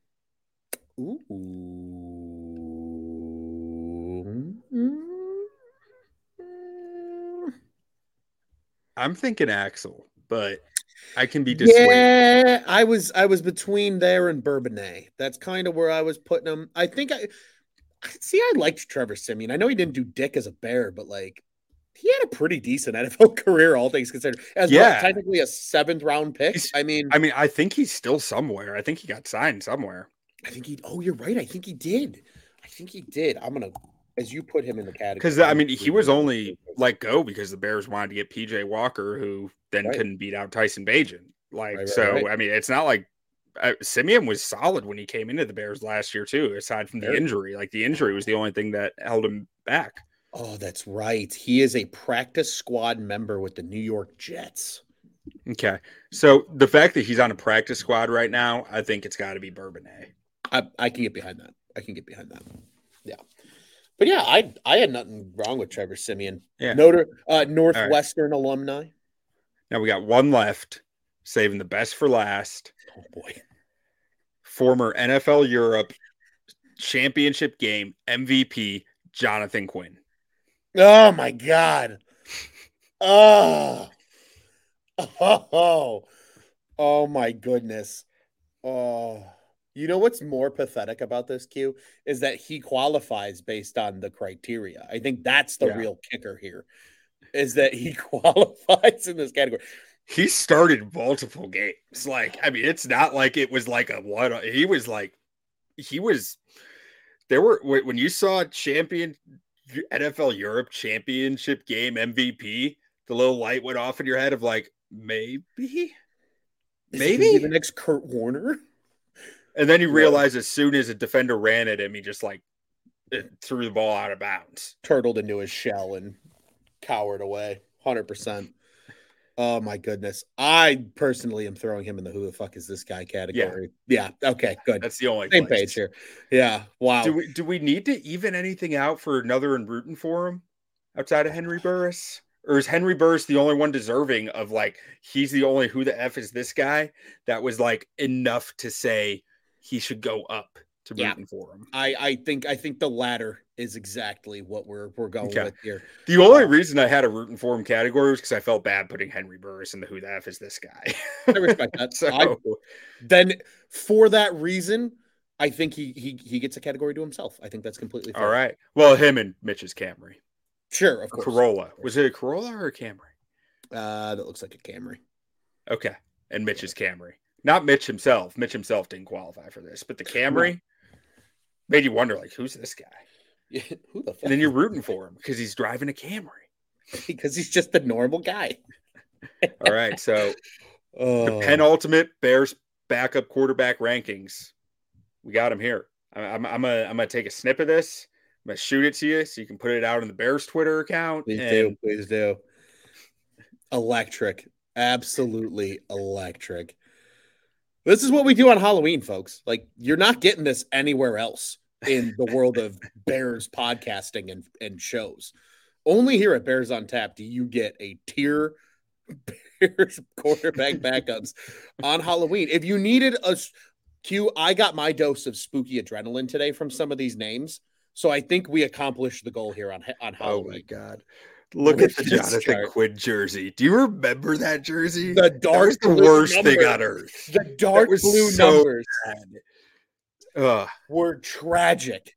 [SPEAKER 1] Ooh.
[SPEAKER 2] I'm thinking Axel, but I can be dissuaded.
[SPEAKER 1] Yeah, I was I was between there and Bourbonnais. That's kind of where I was putting him. I think I see. I liked Trevor Siemian. I know he didn't do dick as a Bear, but like he had a pretty decent N F L career, all things considered. As
[SPEAKER 2] Yeah.
[SPEAKER 1] well, technically a seventh round pick.
[SPEAKER 2] He's-
[SPEAKER 1] I mean,
[SPEAKER 2] I mean, I think he's still somewhere. I think he got signed somewhere.
[SPEAKER 1] I think he. Oh, you're right. I think he did. I think he did. I'm gonna as you put him in the category
[SPEAKER 2] Because, I mean, he was only let go because the Bears wanted to get P J Walker, who then
[SPEAKER 1] Right.
[SPEAKER 2] couldn't beat out Tyson Bagent. Like,
[SPEAKER 1] Right, right,
[SPEAKER 2] so,
[SPEAKER 1] right.
[SPEAKER 2] I mean, it's not like uh, Simeon was solid when he came into the Bears last year, too, aside from the
[SPEAKER 1] Very.
[SPEAKER 2] injury. Like, the injury was the only thing that held him back.
[SPEAKER 1] Oh, that's right. He is a practice squad member with the New York Jets.
[SPEAKER 2] Okay. So, the fact that he's on a practice squad right now, I think it's got to be Bourbonnais.
[SPEAKER 1] I, I can get behind that. I can get behind that. Yeah. But yeah, I I had nothing wrong with Trevor Siemian.
[SPEAKER 2] Yeah.
[SPEAKER 1] Notre uh, Northwestern alumni.
[SPEAKER 2] Now, we got one left, saving the best for last.
[SPEAKER 1] Oh boy.
[SPEAKER 2] Former N F L Europe championship game M V P, Jonathan Quinn.
[SPEAKER 1] Oh my God. Oh. Oh. Oh my goodness. Oh. You know what's more pathetic about this, Q, is that he qualifies based on the criteria. I think that's the
[SPEAKER 2] Yeah.
[SPEAKER 1] real kicker here, is that he qualifies in this category.
[SPEAKER 2] He started multiple games. Like, I mean, it's not like it was like a one. He was like, he was, there were, when you saw champion N F L Europe championship game M V P, the little light went off in your head of like, maybe,
[SPEAKER 1] Is he
[SPEAKER 2] maybe.
[SPEAKER 1] gonna be the next Kurt Warner?
[SPEAKER 2] And then you realize as soon as a defender ran at him, he just like threw the ball out of bounds.
[SPEAKER 1] Turtled into his shell and cowered away. one hundred percent. Oh my goodness. I personally am throwing him in the who the fuck is this guy category. Yeah. yeah. Okay, good.
[SPEAKER 2] That's the only
[SPEAKER 1] Same
[SPEAKER 2] place.
[SPEAKER 1] page here. Yeah. Wow.
[SPEAKER 2] Do we do we need to even anything out for another and rooting for him outside of Henry Burris? Or is Henry Burris the only one deserving of like he's the only who the F is this guy that was like enough to say he should go up to
[SPEAKER 1] Yeah.
[SPEAKER 2] rooting for him?
[SPEAKER 1] I, I think I think the latter is exactly what we're we're going
[SPEAKER 2] Okay.
[SPEAKER 1] with here.
[SPEAKER 2] The only reason I had a rooting for him category was because I felt bad putting Henry Burris in the who the F is this guy.
[SPEAKER 1] I respect that.
[SPEAKER 2] so
[SPEAKER 1] I, then for that reason, I think he he he gets a category to himself. I think that's completely fair.
[SPEAKER 2] all right. Well, him and Mitch's Camry.
[SPEAKER 1] Sure, of
[SPEAKER 2] A
[SPEAKER 1] course.
[SPEAKER 2] Corolla. Was it a Corolla or a Camry?
[SPEAKER 1] Uh, that looks like a Camry.
[SPEAKER 2] Okay. And Mitch's Camry. Not Mitch himself. Mitch himself didn't qualify for this, but the Camry made you wonder, like, who's this guy?
[SPEAKER 1] Yeah, who the fuck?
[SPEAKER 2] And then you're rooting for him because he's driving a Camry.
[SPEAKER 1] because he's just a normal guy.
[SPEAKER 2] All right. So
[SPEAKER 1] Oh,
[SPEAKER 2] the penultimate Bears backup quarterback rankings. We got him here. I'm, I'm, I'm going I'm to take a snip of this. I'm going to shoot it to you so you can put it out on the Bears Twitter account.
[SPEAKER 1] please
[SPEAKER 2] and
[SPEAKER 1] do, please do. Electric, absolutely electric. This is what we do on Halloween, folks. Like, you're not getting this anywhere else in the world of Bears podcasting and, and shows. Only here at Bears on Tap do you get a tier Bears quarterback backups on Halloween. If you needed a Q, I got my dose of spooky adrenaline today from some of these names. So I think we accomplished the goal here on on
[SPEAKER 2] Oh,
[SPEAKER 1] Halloween.
[SPEAKER 2] my God. Look
[SPEAKER 1] Where
[SPEAKER 2] at the
[SPEAKER 1] did it
[SPEAKER 2] Jonathan
[SPEAKER 1] start?
[SPEAKER 2] Quinn jersey. Do you remember that jersey?
[SPEAKER 1] The
[SPEAKER 2] That
[SPEAKER 1] dark
[SPEAKER 2] was the
[SPEAKER 1] blue
[SPEAKER 2] worst thing
[SPEAKER 1] number.
[SPEAKER 2] on earth.
[SPEAKER 1] The dark
[SPEAKER 2] was
[SPEAKER 1] blue
[SPEAKER 2] so
[SPEAKER 1] numbers
[SPEAKER 2] Ugh.
[SPEAKER 1] were tragic.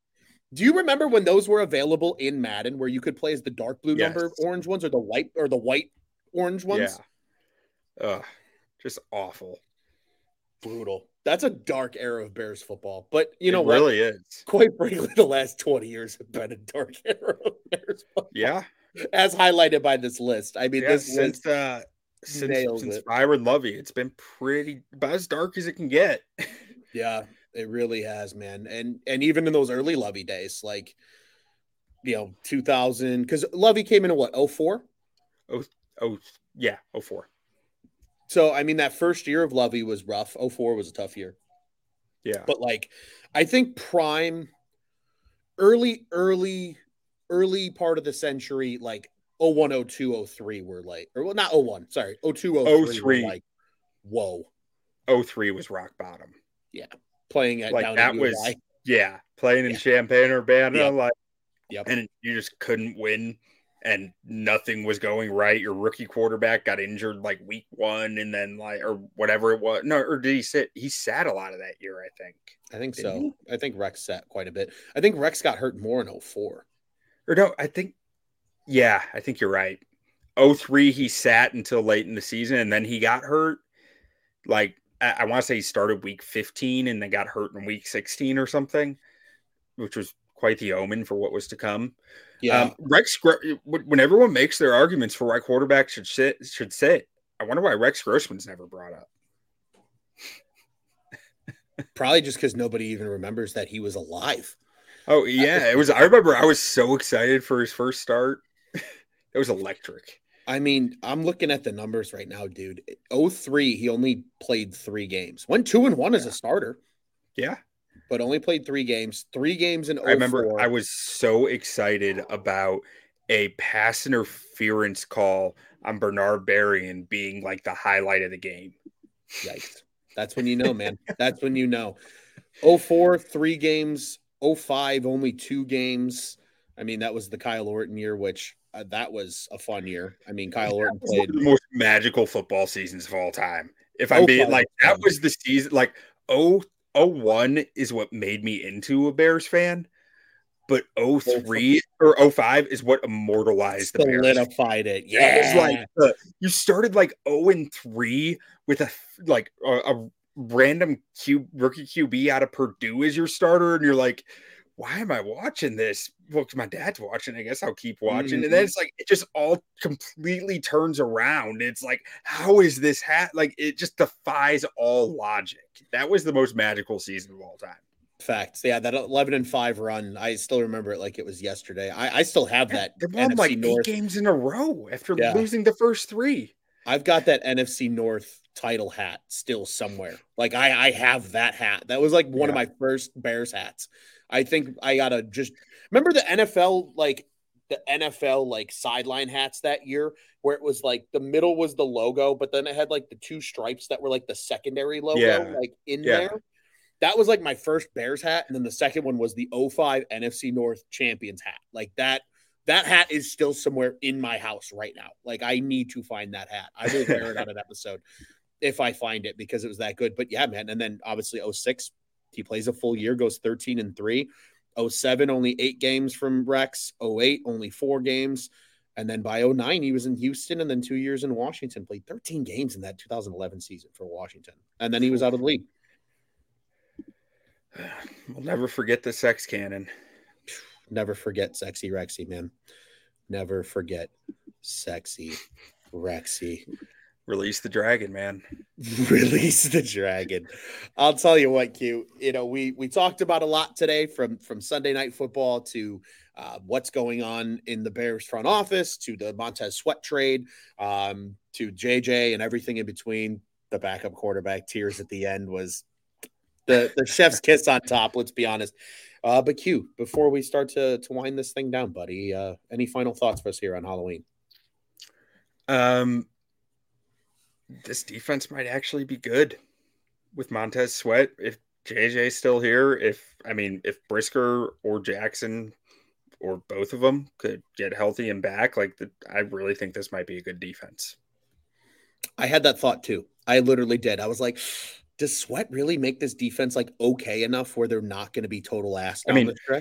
[SPEAKER 1] Do you remember when those were available in Madden, where you could play as the dark blue
[SPEAKER 2] Yes.
[SPEAKER 1] number orange ones or the white or the white orange ones?
[SPEAKER 2] Yeah. Ugh, just awful.
[SPEAKER 1] Brutal. That's a dark era of Bears football. But you
[SPEAKER 2] It
[SPEAKER 1] know what?
[SPEAKER 2] really is.
[SPEAKER 1] Quite frankly, the last twenty years have been a dark era of Bears football.
[SPEAKER 2] Yeah.
[SPEAKER 1] As highlighted by this list. I mean,
[SPEAKER 2] Yeah,
[SPEAKER 1] this
[SPEAKER 2] since
[SPEAKER 1] list
[SPEAKER 2] uh since
[SPEAKER 1] nails
[SPEAKER 2] since
[SPEAKER 1] it.
[SPEAKER 2] Byron Lovey, it's been pretty about as dark as it can get.
[SPEAKER 1] Yeah, it really has, man. And and even in those early Lovey days, like you know, two thousand, because Lovey came in at what, oh four?
[SPEAKER 2] Oh, oh yeah, oh four.
[SPEAKER 1] So I mean, that first year of Lovey was rough. oh four was a tough year.
[SPEAKER 2] Yeah.
[SPEAKER 1] But like, I think prime, early, early, early part of the century, like oh one, oh two, oh three were like, or well, not oh one, sorry, oh two, oh three were like, whoa.
[SPEAKER 2] oh three was rock bottom.
[SPEAKER 1] Yeah. Playing at
[SPEAKER 2] Like
[SPEAKER 1] down
[SPEAKER 2] that
[SPEAKER 1] at
[SPEAKER 2] was
[SPEAKER 1] U of I.
[SPEAKER 2] yeah, playing in
[SPEAKER 1] Yeah.
[SPEAKER 2] Champaign Urbana,
[SPEAKER 1] Yep.
[SPEAKER 2] like
[SPEAKER 1] Yep.
[SPEAKER 2] and you just couldn't win and nothing was going right. Your rookie quarterback got injured like week one and then like or whatever it was. No, or did he sit? He sat a lot of that year, I think.
[SPEAKER 1] I think
[SPEAKER 2] Didn't
[SPEAKER 1] so.
[SPEAKER 2] he?
[SPEAKER 1] I think Rex sat quite a bit. I think Rex got hurt more in oh four.
[SPEAKER 2] Or no, I think yeah, I think you're right. oh three he sat until late in the season and then he got hurt. Like I, I want to say he started week fifteen and then got hurt in week sixteen or something, which was quite the omen for what was to come.
[SPEAKER 1] Yeah.
[SPEAKER 2] Um, Rex, when everyone makes their arguments for why quarterbacks should sit, should sit, I wonder why Rex Grossman's never brought up.
[SPEAKER 1] Probably just because nobody even remembers that he was alive.
[SPEAKER 2] Oh yeah, it was. I remember I was so excited for his first start. It was electric.
[SPEAKER 1] I mean, I'm looking at the numbers right now, dude. oh three, he only played three games. Went two and one yeah. as a starter.
[SPEAKER 2] Yeah.
[SPEAKER 1] But only played three games. Three games in oh four.
[SPEAKER 2] I remember I was so excited about a pass interference call on Bernard Berrien being like the highlight of the game.
[SPEAKER 1] Yikes. That's when you know, man. That's when you know. oh four, three games. oh five, only two games. I mean, that was the Kyle Orton year, which uh, that was a fun year. I mean, Kyle Orton played
[SPEAKER 2] one of the most magical football seasons of all time. If I'm being like, that was the season, like, oh, oh one is what made me into a Bears fan, but oh three or oh five is what immortalized the Bears.
[SPEAKER 1] Solidified it. Yeah.
[SPEAKER 2] It was like uh, you started like oh and three with a like a, a random Q, rookie Q B out of Purdue as your starter, and you're like, why am I watching this? Well, my dad's watching. I guess I'll keep watching. Mm-hmm. And then it's like it just all completely turns around. It's like, how is this hat? Like it just defies all logic. That was the most magical season of all time.
[SPEAKER 1] Facts. Yeah, that eleven and five run. I still remember it like it was yesterday. I, I still have that.
[SPEAKER 2] They won like North. eight games in a row after yeah. losing the first three.
[SPEAKER 1] I've got that N F C North title hat still somewhere. Like I, I have that hat. That was like one yeah. of my first Bears hats. I think I gotta just remember the N F L, like the N F L like sideline hats that year, where it was like the middle was the logo, but then it had like the two stripes that were like the secondary logo,
[SPEAKER 2] yeah.
[SPEAKER 1] like in
[SPEAKER 2] yeah.
[SPEAKER 1] there. That was like my first Bears hat, and then the second one was the oh five N F C North champions hat. Like that, that hat is still somewhere in my house right now. Like I need to find that hat. I will wear it on an episode if I find it because it was that good. But yeah, man. And then obviously oh six. He plays a full year, goes thirteen and three. oh seven, only eight games from Rex. oh eight, only four games. And then by oh nine, he was in Houston and then two years in Washington. Played thirteen games in that two thousand eleven season for Washington. And then he was out of the league.
[SPEAKER 2] We'll never forget the sex cannon.
[SPEAKER 1] Never forget Sexy Rexy, man. Never forget Sexy Rexy.
[SPEAKER 2] Release the dragon, man.
[SPEAKER 1] Release the dragon. I'll tell you what, Q. You know, we we talked about a lot today, from from Sunday Night Football to uh, what's going on in the Bears front office to the Montez Sweat trade, um, to J J and everything in between. The backup quarterback tears at the end was the the chef's kiss on top. Let's be honest. Uh, but Q, before we start to to wind this thing down, buddy, uh, any final thoughts for us here on Halloween?
[SPEAKER 2] Um. This defense might actually be good with Montez Sweat. If J J's still here, if I mean, if Brisker or Jackson or both of them could get healthy and back, like the, I really think this might be a good defense.
[SPEAKER 1] I had that thought too. I literally did. I was like, does Sweat really make this defense like okay enough where they're not going to be total ass down
[SPEAKER 2] I mean,
[SPEAKER 1] the stretch?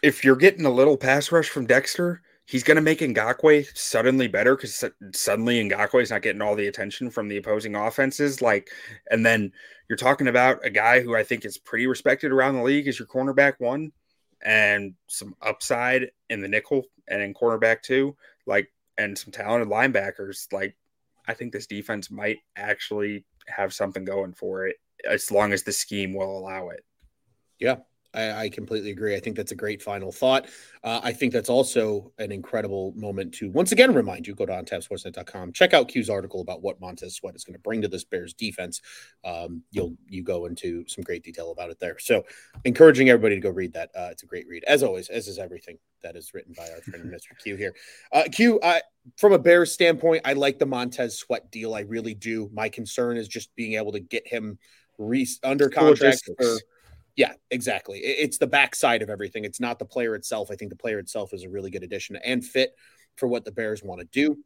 [SPEAKER 2] if you're getting a little pass rush from Dexter, he's going to make Ngakoue suddenly better because suddenly Ngakoue is not getting all the attention from the opposing offenses. Like, and then you're talking about a guy who I think is pretty respected around the league as your cornerback one, and some upside in the nickel and in cornerback two, like, and some talented linebackers. Like, I think this defense might actually have something going for it as long as the scheme will allow it.
[SPEAKER 1] Yeah. I, I completely agree. I think that's a great final thought. Uh, I think that's also an incredible moment to once again remind you, go to on tap sports net dot com, check out Q's article about what Montez Sweat is going to bring to this Bears defense. Um, you'll you go into some great detail about it there. So encouraging everybody to go read that. Uh, it's a great read, as always, as is everything that is written by our friend Mister Q here. Uh, Q, uh, from a Bears standpoint, I like the Montez Sweat deal. I really do. My concern is just being able to get him re- under contract for – yeah, exactly. It's the backside of everything. It's not the player itself. I think the player itself is a really good addition and fit for what the Bears want to do.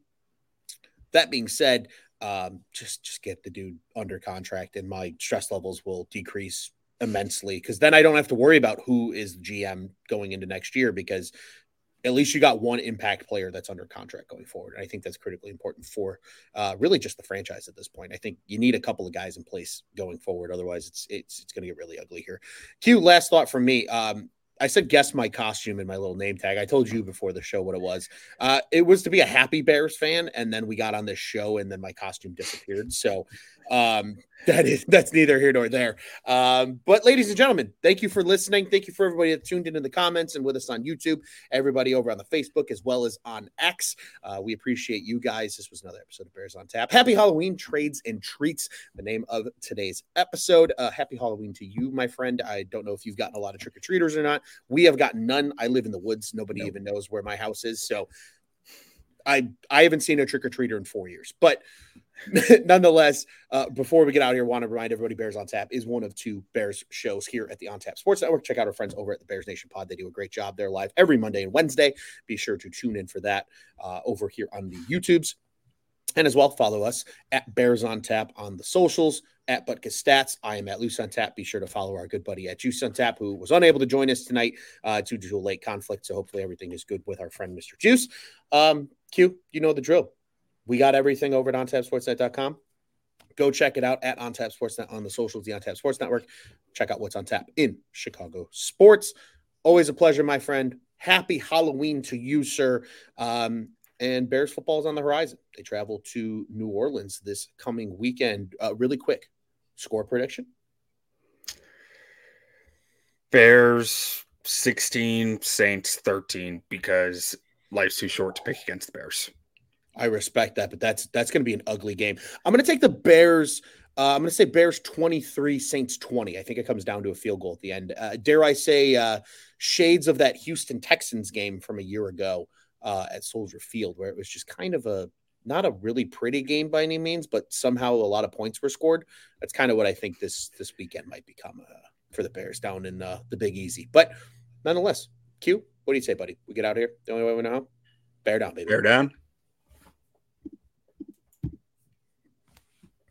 [SPEAKER 1] That being said, um, just just get the dude under contract, and my stress levels will decrease immensely because then I don't have to worry about who is the G M going into next year because at least you got one impact player that's under contract going forward. And I think that's critically important for uh, really just the franchise at this point. I think you need a couple of guys in place going forward. Otherwise it's, it's, it's going to get really ugly here. Q, last thought from me. Um, I said, guess my costume in my little name tag. I told you before the show what it was. Uh, it was to be a happy Bears fan. And then we got on this show and then my costume disappeared. So um, that is, that's neither here nor there. Um, but ladies and gentlemen, thank you for listening. Thank you for everybody that tuned in in the comments and with us on YouTube, everybody over on the Facebook as well as on X. Uh, we appreciate you guys. This was another episode of Bears on Tap. Happy Halloween, trades and treats, the name of today's episode. Uh, happy Halloween to you, my friend. I don't know if you've gotten a lot of trick-or-treaters or not. We have gotten none. I live in the woods. Nobody nope. even knows where my house is. So I I haven't seen a trick-or-treater in four years. But nonetheless, uh, before we get out of here, I want to remind everybody Bears on Tap is one of two Bears shows here at the On Tap Sports Network. Check out our friends over at the Bears Nation Pod. They do a great job. They're live every Monday and Wednesday. Be sure to tune in for that uh, over here on the YouTubes. And as well, follow us at Bears on Tap on the socials, at Butkus Stats. I am at Loose on Tap. Be sure to follow our good buddy at Juice on Tap, who was unable to join us tonight uh, due to a late conflict. So hopefully everything is good with our friend, Mister Juice. Um, Q, you know the drill. We got everything over at on tap sports net dot com. Go check it out at OnTap Sportsnet on the socials, the OnTap Sports Network. Check out what's on tap in Chicago sports. Always a pleasure, my friend. Happy Halloween to you, sir. Um, and Bears football is on the horizon. They travel to New Orleans this coming weekend. Uh, really quick, score prediction?
[SPEAKER 2] Bears sixteen, Saints thirteen, because life's too short to pick against the Bears.
[SPEAKER 1] I respect that, but that's that's going to be an ugly game. I'm going to take the Bears. Uh, I'm going to say Bears twenty-three, Saints twenty. I think it comes down to a field goal at the end. Uh, dare I say uh, shades of that Houston Texans game from a year ago uh, at Soldier Field, where it was just kind of a not a really pretty game by any means, but somehow a lot of points were scored. That's kind of what I think this this weekend might become uh, for the Bears down in uh, the Big Easy. But nonetheless, Q, what do you say, buddy? We get out here the only way we know how? Bear down, baby.
[SPEAKER 2] Bear down.